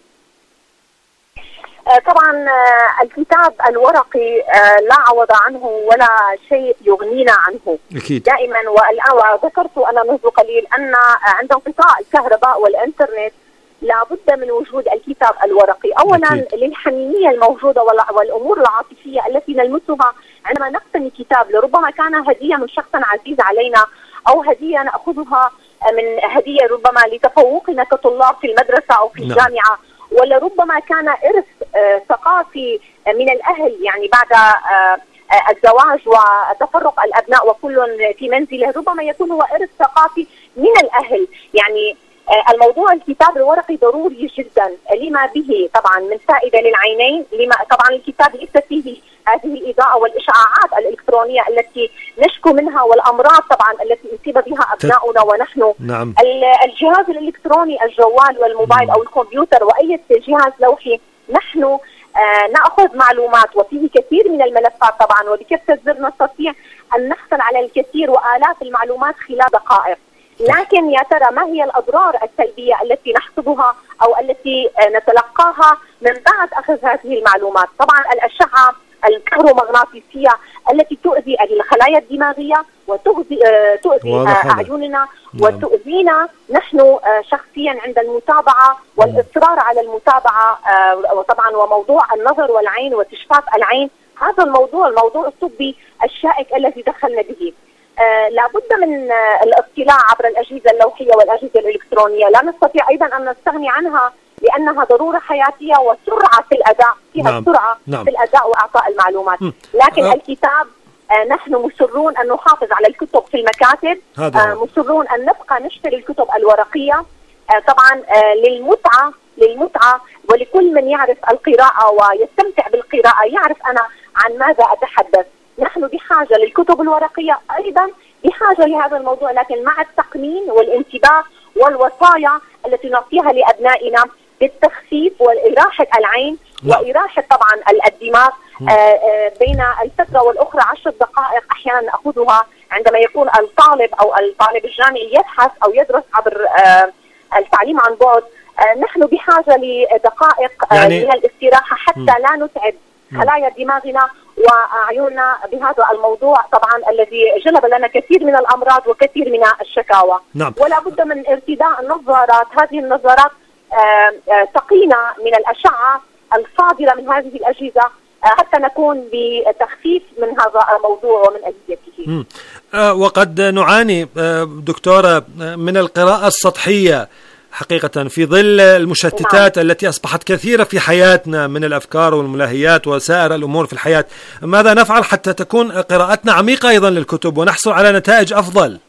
S: طبعا الكتاب الورقي لا عوض عنه ولا شيء يغنينا عنه.
J: أكيد.
S: دائما، وذكرت أنا منذ قليل أن عند انقطاع الكهرباء والإنترنت لابد من وجود الكتاب الورقي. أولا أكيد. للحميمية الموجودة والأمور العاطفية التي نلمسها عندما نقتني كتاب، لربما كان هدية من شخص عزيز علينا أو هدية نأخذها من هدية ربما لتفوقنا كطلاب في المدرسة أو في الجامعة، ولربما كان إرث ثقافي من الأهل، يعني بعد الزواج وتفرق الأبناء وكل في منزله ربما يكون هو إرث ثقافي من الأهل. يعني الموضوع الكتاب الورقي ضروري جدا لما به طبعا من فائدة للعينين، لما طبعا الكتاب ليس فيه هذه الإضاءة والإشعاعات الإلكترونية التي نشكو منها والأمراض طبعا التي يصيب بها أبناؤنا ونحن.
J: نعم.
S: الجهاز الإلكتروني، الجوال والموبايل أو الكمبيوتر وأي جهاز لوحي، نحن نأخذ معلومات وفيه كثير من الملفات طبعا، وبكبسة زر نستطيع أن نحصل على الكثير وآلاف المعلومات خلال دقائق. لكن يا ترى ما هي الأضرار السلبية التي نحسبها أو التي نتلقاها من بعد أخذ هذه المعلومات؟ طبعا الأشعة الكهرومغناطيسية التي تؤذي الخلايا الدماغية وتؤذي أعيننا وتؤذينا نحن شخصيا عند المتابعة والإصرار على المتابعة، وطبعا وموضوع النظر والعين واستشفاف العين، هذا الموضوع الطبي الشائك الذي دخلنا به. لابد من الاطلاع عبر الأجهزة اللوحية والأجهزة الإلكترونية. لا نستطيع أيضا أن نستغني عنها لأنها ضرورة حياتية وسرعة في الأداء، فيها السرعة في الأداء وإعطاء المعلومات. لكن الكتاب نحن مصرون أن نحافظ على الكتب في المكاتب، مصرون أن نبقى نشتري الكتب الورقية طبعا للمتعة ولكل من يعرف القراءة ويستمتع بالقراءة يعرف أنا عن ماذا أتحدث. نحن بحاجة للكتب الورقية، أيضا بحاجة لهذا الموضوع، لكن مع التقنين والانتباه والوصايا التي نعطيها لأبنائنا بالتخفيف والإراحة العين وإراحة طبعا الدماغ. بين الفترة والأخرى 10 دقائق أحيانا نأخذها عندما يكون الطالب أو الطالب الجامعي يبحث أو يدرس عبر التعليم عن بعد. نحن بحاجة لدقائق من الاستراحة حتى لا نتعب خلايا دماغنا وأعيننا بهذا الموضوع طبعا الذي جلب لنا كثير من الأمراض وكثير من الشكاوى. ولا بد من ارتداء النظارات. هذه النظارات تقينا من الأشعة الصادرة من هذه الأجهزة حتى نكون بتخفيف من هذا الموضوع ومن أذيته.
J: وقد نعاني دكتورة من القراءة السطحية حقيقة في ظل المشتتات التي أصبحت كثيرة في حياتنا من الأفكار والملاهيات وسائر الأمور في الحياة. ماذا نفعل حتى تكون قراءتنا عميقة أيضا للكتب ونحصل على نتائج أفضل؟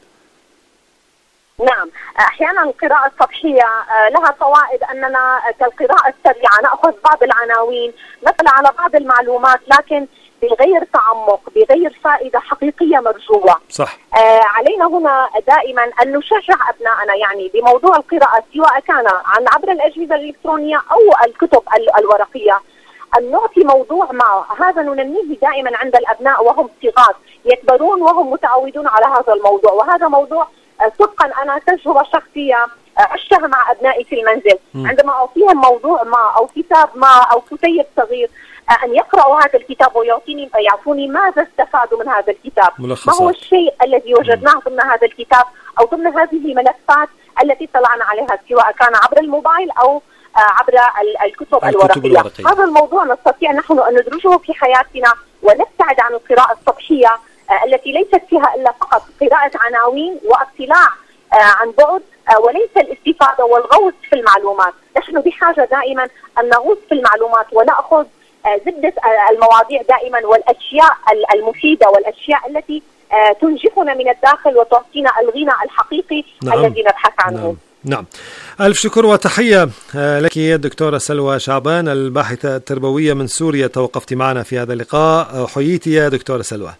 S: نعم، أحيانا القراءة السطحية لها فوائد، أننا كالقراءة السريعة نأخذ بعض العناوين، نطلع على بعض المعلومات، لكن بغير تعمق، بغير فائدة حقيقية مرجوة.
J: صح.
S: علينا هنا دائما أن نشجع أبنائنا يعني بموضوع القراءة، سواء كان عبر الأجهزة الإلكترونية أو الكتب الورقية، أن نعطي موضوع ما. هذا ننميه دائما عند الأبناء وهم صغار، يكبرون وهم متعودون على هذا الموضوع. وهذا موضوع صدقا أنا تجربة شخصية عشتها مع أبنائي في المنزل. عندما أعطيهم موضوع ما أو كتاب ما أو كتيب صغير، أن يقرأوا هذا الكتاب ويعطوني ماذا استفادوا من هذا الكتاب، ما هو الشيء الذي وجدناه ضمن هذا الكتاب أو ضمن هذه الملفات التي طلعنا عليها، سواء كان عبر الموبايل أو عبر الكتب الورقية. هذا الموضوع نستطيع نحن أن ندرجه في حياتنا ونبتعد عن القراءة السطحية التي ليست فيها إلا فقط قراءة عناوين واطلاع عن بعد، وليس الاستفادة والغوص في المعلومات. نحن بحاجة دائما أن نغوص في المعلومات ونأخذ زبدة المواضيع دائما، والأشياء المفيدة والأشياء التي تنجحنا من الداخل وتعطينا الغنى الحقيقي الذي نبحث عنه.
J: نعم، ألف شكر وتحية لك يا دكتورة سلوى شعبان، الباحثة التربوية من سوريا. توقفت معنا في هذا اللقاء، حييتي يا دكتورة سلوى.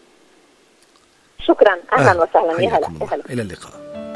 S: شكرا، أهلا وسهلا، يا هلا.
J: إلى اللقاء.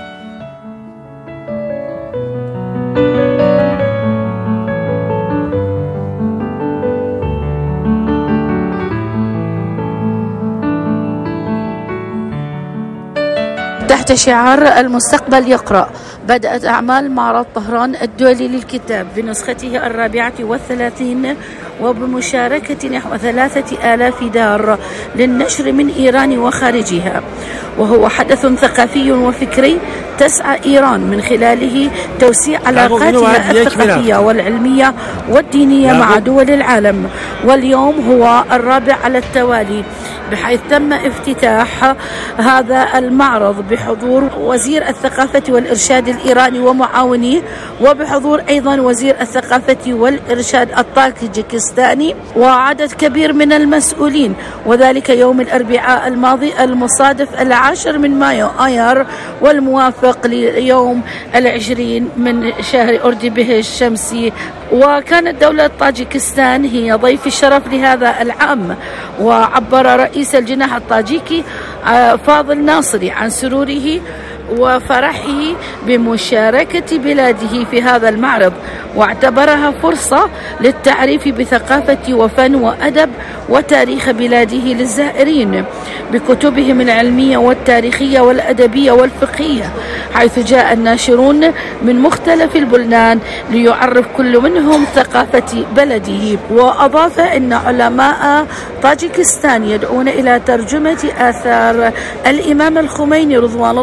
O: تحت شعار المستقبل يقرأ، بدأت أعمال معرض طهران الدولي للكتاب بنسخته 34 وبمشاركة نحو 3000 دار للنشر من إيران وخارجها، وهو حدث ثقافي وفكري تسعى إيران من خلاله توسيع علاقاتها الثقافية والعلمية والدينية مع دول العالم. واليوم هو الرابع على التوالي، بحيث تم افتتاح هذا المعرض بحضور وزير الثقافة والإرشاد الإيراني ومعاونيه، وبحضور أيضا وزير الثقافة والإرشاد الطاجيكستاني وعدد كبير من المسؤولين، وذلك يوم الأربعاء الماضي المصادف 10 من مايو آيار، والموافق ليوم 20 من شهر أرديبه الشمسي. وكانت دولة طاجيكستان هي ضيف الشرف لهذا العام، وعبر رئيس الجناح الطاجيكي فاضل ناصري عن سروره وفرحه بمشاركة بلاده في هذا المعرض، واعتبرها فرصة للتعريف بثقافة وفن وأدب وتاريخ بلاده للزائرين بكتبهم العلمية والتاريخية والأدبية والفقهية، حيث جاء الناشرون من مختلف البلدان ليعرف كل منهم ثقافة بلده. وأضاف أن علماء طاجيكستان يدعون إلى ترجمة آثار الإمام الخميني رضوان الله تعالى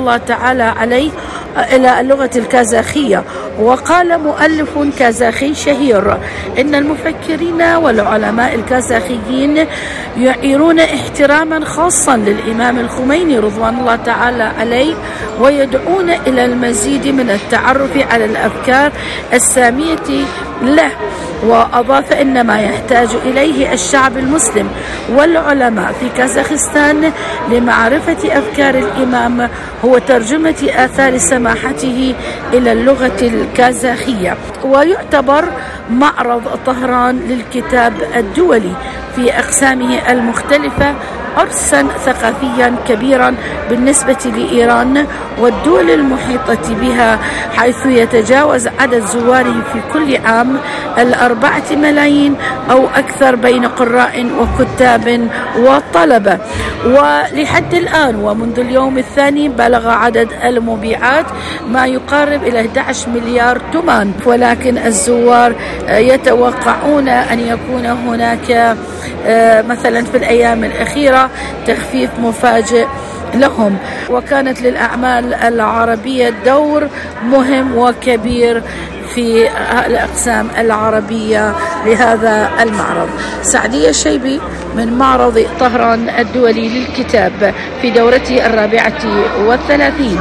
O: تعالى عليه إلى اللغة الكازاخية. وقال مؤلف كازاخي شهير إن المفكرين والعلماء الكازاخيين يعيرون احتراما خاصا للإمام الخميني رضوان الله تعالى عليه، ويدعون إلى المزيد من التعرف على الأفكار السامية له. وأضاف إن ما يحتاج إليه الشعب المسلم والعلماء في كازاخستان لمعرفة أفكار الإمام هو ترجمة آثار سماحته إلى اللغة الكازاخية. ويعتبر معرض طهران للكتاب الدولي في أقسامه المختلفة عرسا ثقافيا كبيرا بالنسبة لإيران والدول المحيطة بها، حيث يتجاوز عدد زواره في كل عام 4 ملايين أو أكثر بين قراء وكتاب وطلبة. ولحد الآن ومنذ اليوم الثاني بلغ عدد المبيعات ما يقارب إلى 11 مليار تومان، ولكن الزوار يتوقعون أن يكون هناك مثلا في الأيام الأخيرة تخفيف مفاجئ لهم. وكانت للأعمال العربية دور مهم وكبير في الأقسام العربية لهذا المعرض. سعدية الشيبي من معرض طهران الدولي للكتاب في دورته 34.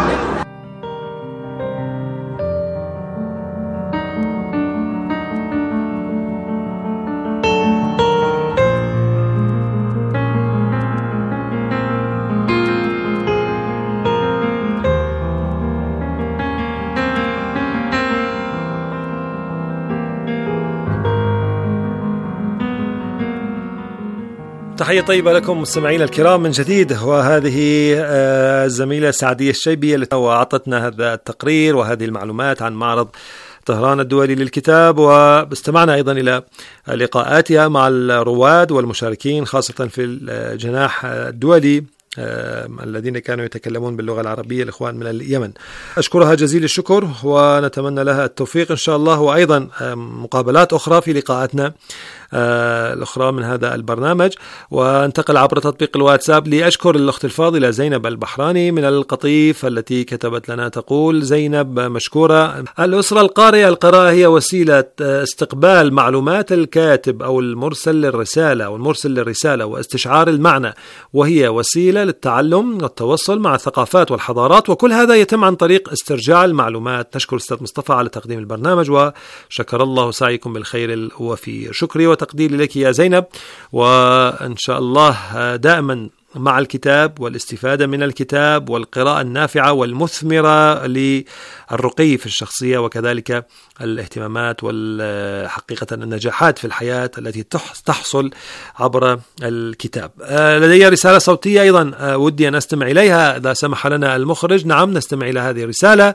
J: تحية طيبة لكم مستمعينا الكرام من جديد. وهذه الزميلة سعدية الشيبي التي أعطتنا هذا التقرير وهذه المعلومات عن معرض طهران الدولي للكتاب، واستمعنا أيضا إلى لقاءاتها مع الرواد والمشاركين خاصة في الجناح الدولي الذين كانوا يتكلمون باللغة العربية، الإخوان من اليمن. أشكرها جزيل الشكر ونتمنى لها التوفيق إن شاء الله، وأيضا مقابلات أخرى في لقاءاتنا الأخرى من هذا البرنامج. وانتقل عبر تطبيق الواتساب لأشكر الأخت الفاضلة زينب البحراني من القطيف التي كتبت لنا تقول: زينب مشكورة. الأسرة القارئة، القراءة هي وسيلة استقبال معلومات الكاتب أو المرسل للرسالة أو المرسل للرسالة واستشعار المعنى، وهي وسيلة للتعلم والتوصل مع الثقافات والحضارات، وكل هذا يتم عن طريق استرجاع المعلومات. نشكر أستاذ مصطفى على تقديم البرنامج وشكر الله سعيكم بالخير الوفير. شكري وتقديري لك يا زينب، وإن شاء الله دائما مع الكتاب والاستفادة من الكتاب والقراءة النافعة والمثمرة للرقي في الشخصية، وكذلك الاهتمامات والحقيقة النجاحات في الحياة التي تحصل عبر الكتاب. لدي رسالة صوتية أيضا ودي أن أستمع إليها إذا سمح لنا المخرج. نعم، نستمع إلى هذه الرسالة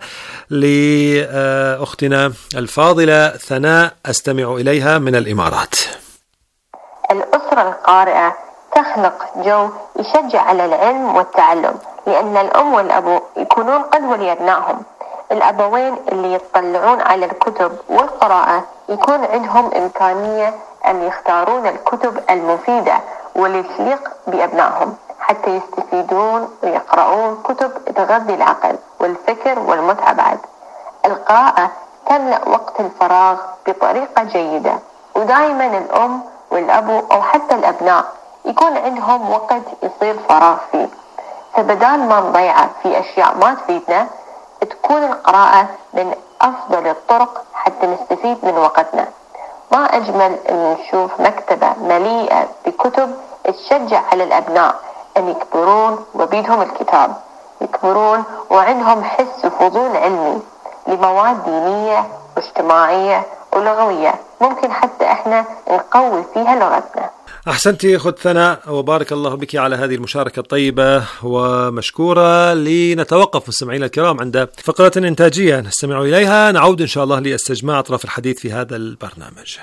J: لأختنا الفاضلة ثناء، أستمع إليها من الإمارات.
T: الأسرة القارئة تخلق جو يشجع على العلم والتعلم، لأن الأم والأبو يكونون قدوة لأبنائهم. الأبوين اللي يطلعون على الكتب والقراءة يكون عندهم إمكانية أن يختارون الكتب المفيدة واللي تليق بأبنائهم، حتى يستفيدون ويقرؤون كتب تغذي العقل والفكر والمتعة. بعد القراءة تملأ وقت الفراغ بطريقة جيدة، ودائما الأم والأبو أو حتى الأبناء يكون عندهم وقت يصير فراغ فيه، فبدال ما نضيعه في أشياء ما تفيدنا تكون القراءة من أفضل الطرق حتى نستفيد من وقتنا. ما أجمل أن نشوف مكتبة مليئة بكتب تشجع على الأبناء أن يكبرون وبيدهم الكتاب، يكبرون وعندهم حس وفضول علمي لمواد دينية واجتماعية ولغوية، ممكن حتى إحنا نقوي فيها لغتنا.
J: أحسنتي أخت ثناء، وبارك الله بك على هذه المشاركة الطيبة ومشكورة. لنتوقف مستمعينا الكرام عند فقرة إنتاجية نستمع إليها، نعود إن شاء الله لاستجماع أطراف الحديث في هذا البرنامج.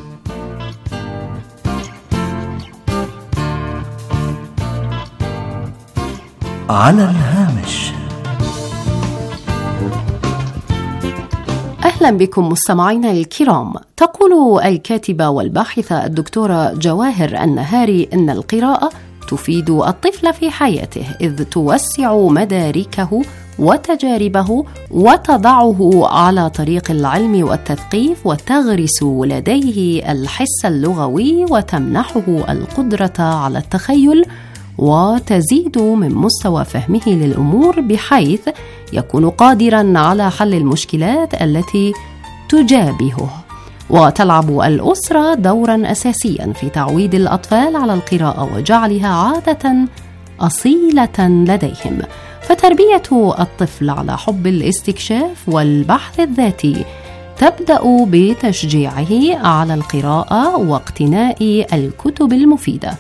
I: على الهامش.
H: أهلا بكم مستمعينا الكرام. تقول الكاتبة والباحثة الدكتورة جواهر النهاري إن القراءة تفيد الطفل في حياته، إذ توسع مداركه وتجاربه وتضعه على طريق العلم والتثقيف، وتغرس لديه الحس اللغوي وتمنحه القدرة على التخيل، وتزيد من مستوى فهمه للأمور بحيث يكون قادراً على حل المشكلات التي تجابهه. وتلعب الأسرة دوراً أساسياً في تعويد الأطفال على القراءة وجعلها عادة أصيلة لديهم، فتربية الطفل على حب الاستكشاف والبحث الذاتي تبدأ بتشجيعه على القراءة واقتناء الكتب المفيدة.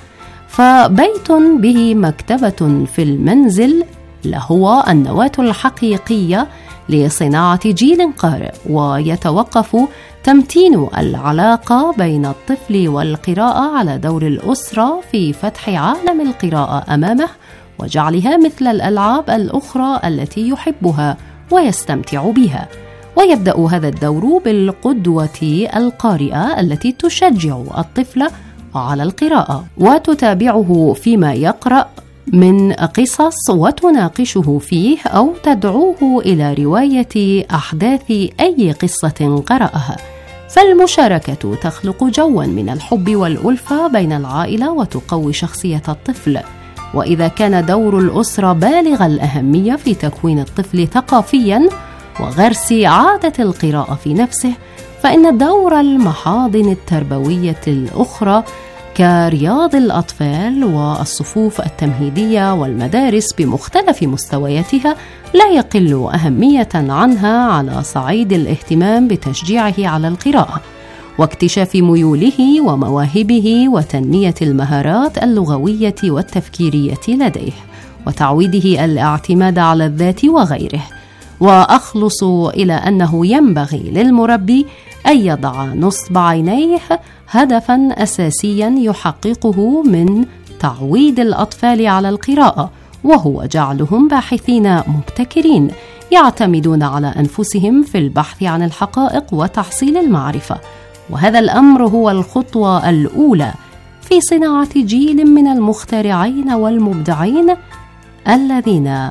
H: فبيت به مكتبة في المنزل لهو النواة الحقيقية لصناعة جيل قارئ، ويتوقف تمتين العلاقة بين الطفل والقراءة على دور الأسرة في فتح عالم القراءة أمامه وجعلها مثل الألعاب الأخرى التي يحبها ويستمتع بها. ويبدأ هذا الدور بالقدوة القارئة التي تشجع الطفل على القراءة وتتابعه فيما يقرأ من قصص وتناقشه فيه أو تدعوه إلى رواية أحداث أي قصة قرأها. فالمشاركة تخلق جوا من الحب والألفة بين العائلة وتقوي شخصية الطفل. وإذا كان دور الأسرة بالغ الأهمية في تكوين الطفل ثقافيا وغرس عادة القراءة في نفسه، فإن دور المحاضن التربوية الأخرى كرياض الأطفال والصفوف التمهيدية والمدارس بمختلف مستوياتها لا يقل أهمية عنها على صعيد الاهتمام بتشجيعه على القراءة واكتشاف ميوله ومواهبه وتنمية المهارات اللغوية والتفكيرية لديه وتعويده الاعتماد على الذات وغيره. وأخلص إلى أنه ينبغي للمربي أن يضع نصب عينيه هدفا أساسيا يحققه من تعويد الأطفال على القراءة، وهو جعلهم باحثين مبتكرين يعتمدون على أنفسهم في البحث عن الحقائق وتحصيل المعرفة. وهذا الأمر هو الخطوة الأولى في صناعة جيل من المخترعين والمبدعين الذين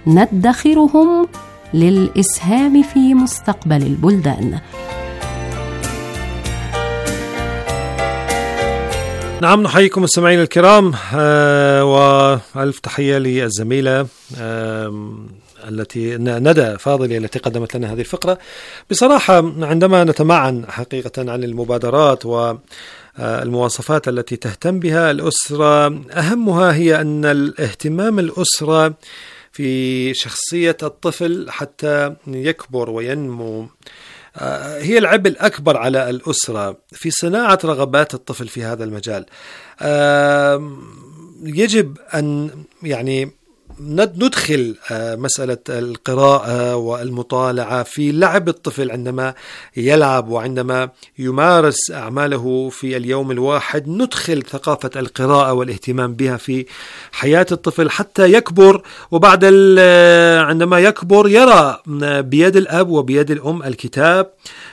H: ندخرهم للإسهام في مستقبل البلدان.
J: نعم، نحييكم مستمعين الكرام، وألف تحية للزميلة التي ندى فاضلة التي قدمت لنا هذه الفقرة. بصراحة عندما نتمعن حقيقة عن المبادرات والمواصفات التي تهتم بها الأسرة، أهمها هي أن الاهتمام الأسرة في شخصية الطفل حتى يكبر وينمو هي العبء الأكبر على الأسرة في صناعة رغبات الطفل في هذا المجال. يجب أن ندخل مسألة القراءة والمطالعة في لعب الطفل عندما يلعب وعندما يمارس أعماله في اليوم الواحد. ندخل ثقافة القراءة والاهتمام بها في حياة الطفل حتى يكبر، وبعد عندما يكبر يرى بيد الأب وبيد الأم الكتاب.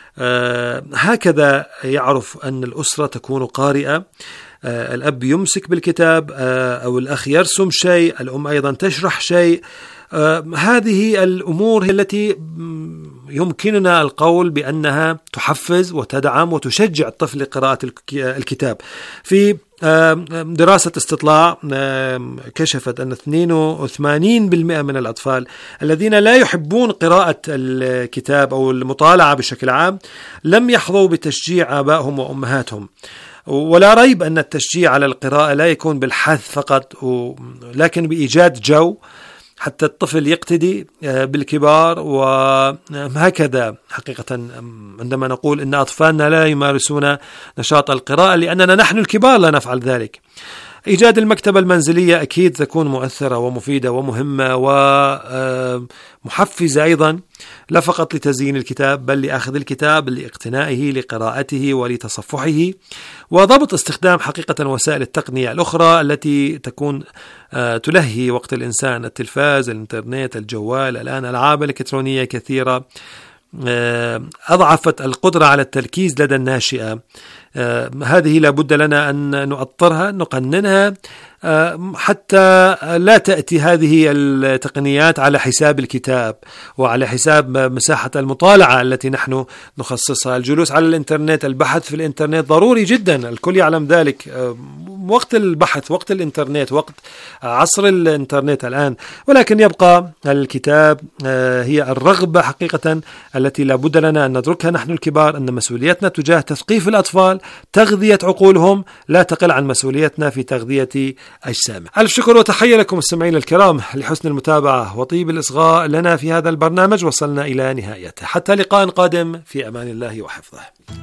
J: هكذا يعرف أن الأسرة تكون قارئة. الأب يمسك بالكتاب أو الأخ يرسم شيء، الأم أيضا تشرح شيء. هذه الأمور هي التي يمكننا القول بأنها تحفز وتدعم وتشجع الطفل لقراءة الكتاب. في دراسة استطلاع كشفت أن 82% من الأطفال الذين لا يحبون قراءة الكتاب أو المطالعة بشكل عام لم يحظوا بتشجيع آبائهم وأمهاتهم. ولا ريب أن التشجيع على القراءة لا يكون بالحث فقط، لكن بإيجاد جو حتى الطفل يقتدي بالكبار. وهكذا حقيقة عندما نقول إن أطفالنا لا يمارسون نشاط القراءة لأننا نحن الكبار لا نفعل ذلك. إيجاد المكتبة المنزلية أكيد تكون مؤثرة ومفيدة ومهمة ومحفزة أيضا، لا فقط لتزيين الكتاب بل لأخذ الكتاب لاقتنائه لقراءته ولتصفحه، وضبط استخدام حقيقة وسائل التقنية الأخرى التي تكون تلهي وقت الإنسان، التلفاز، الإنترنت، الجوال، الآن ألعاب إلكترونية كثيرة. أضعفت القدرة على التركيز لدى الناشئة، هذه لابد لنا أن نؤطرها، نقننها، حتى لا تأتي هذه التقنيات على حساب الكتاب وعلى حساب مساحة المطالعة التي نحن نخصصها. الجلوس على الإنترنت، البحث في الإنترنت ضروري جدا، الكل يعلم ذلك. وقت البحث، وقت الإنترنت، وقت عصر الإنترنت الآن، ولكن يبقى الكتاب هي الرغبة حقيقة التي لابد لنا أن ندركها نحن الكبار، أن مسؤوليتنا تجاه تثقيف الأطفال، تغذية عقولهم، لا تقل عن مسؤوليتنا في تغذية أجسامهم. ألف شكر وتحية لكم السمعين الكرام لحسن المتابعة وطيب الإصغاء لنا في هذا البرنامج. وصلنا إلى نهايته، حتى لقاء قادم، في أمان الله وحفظه.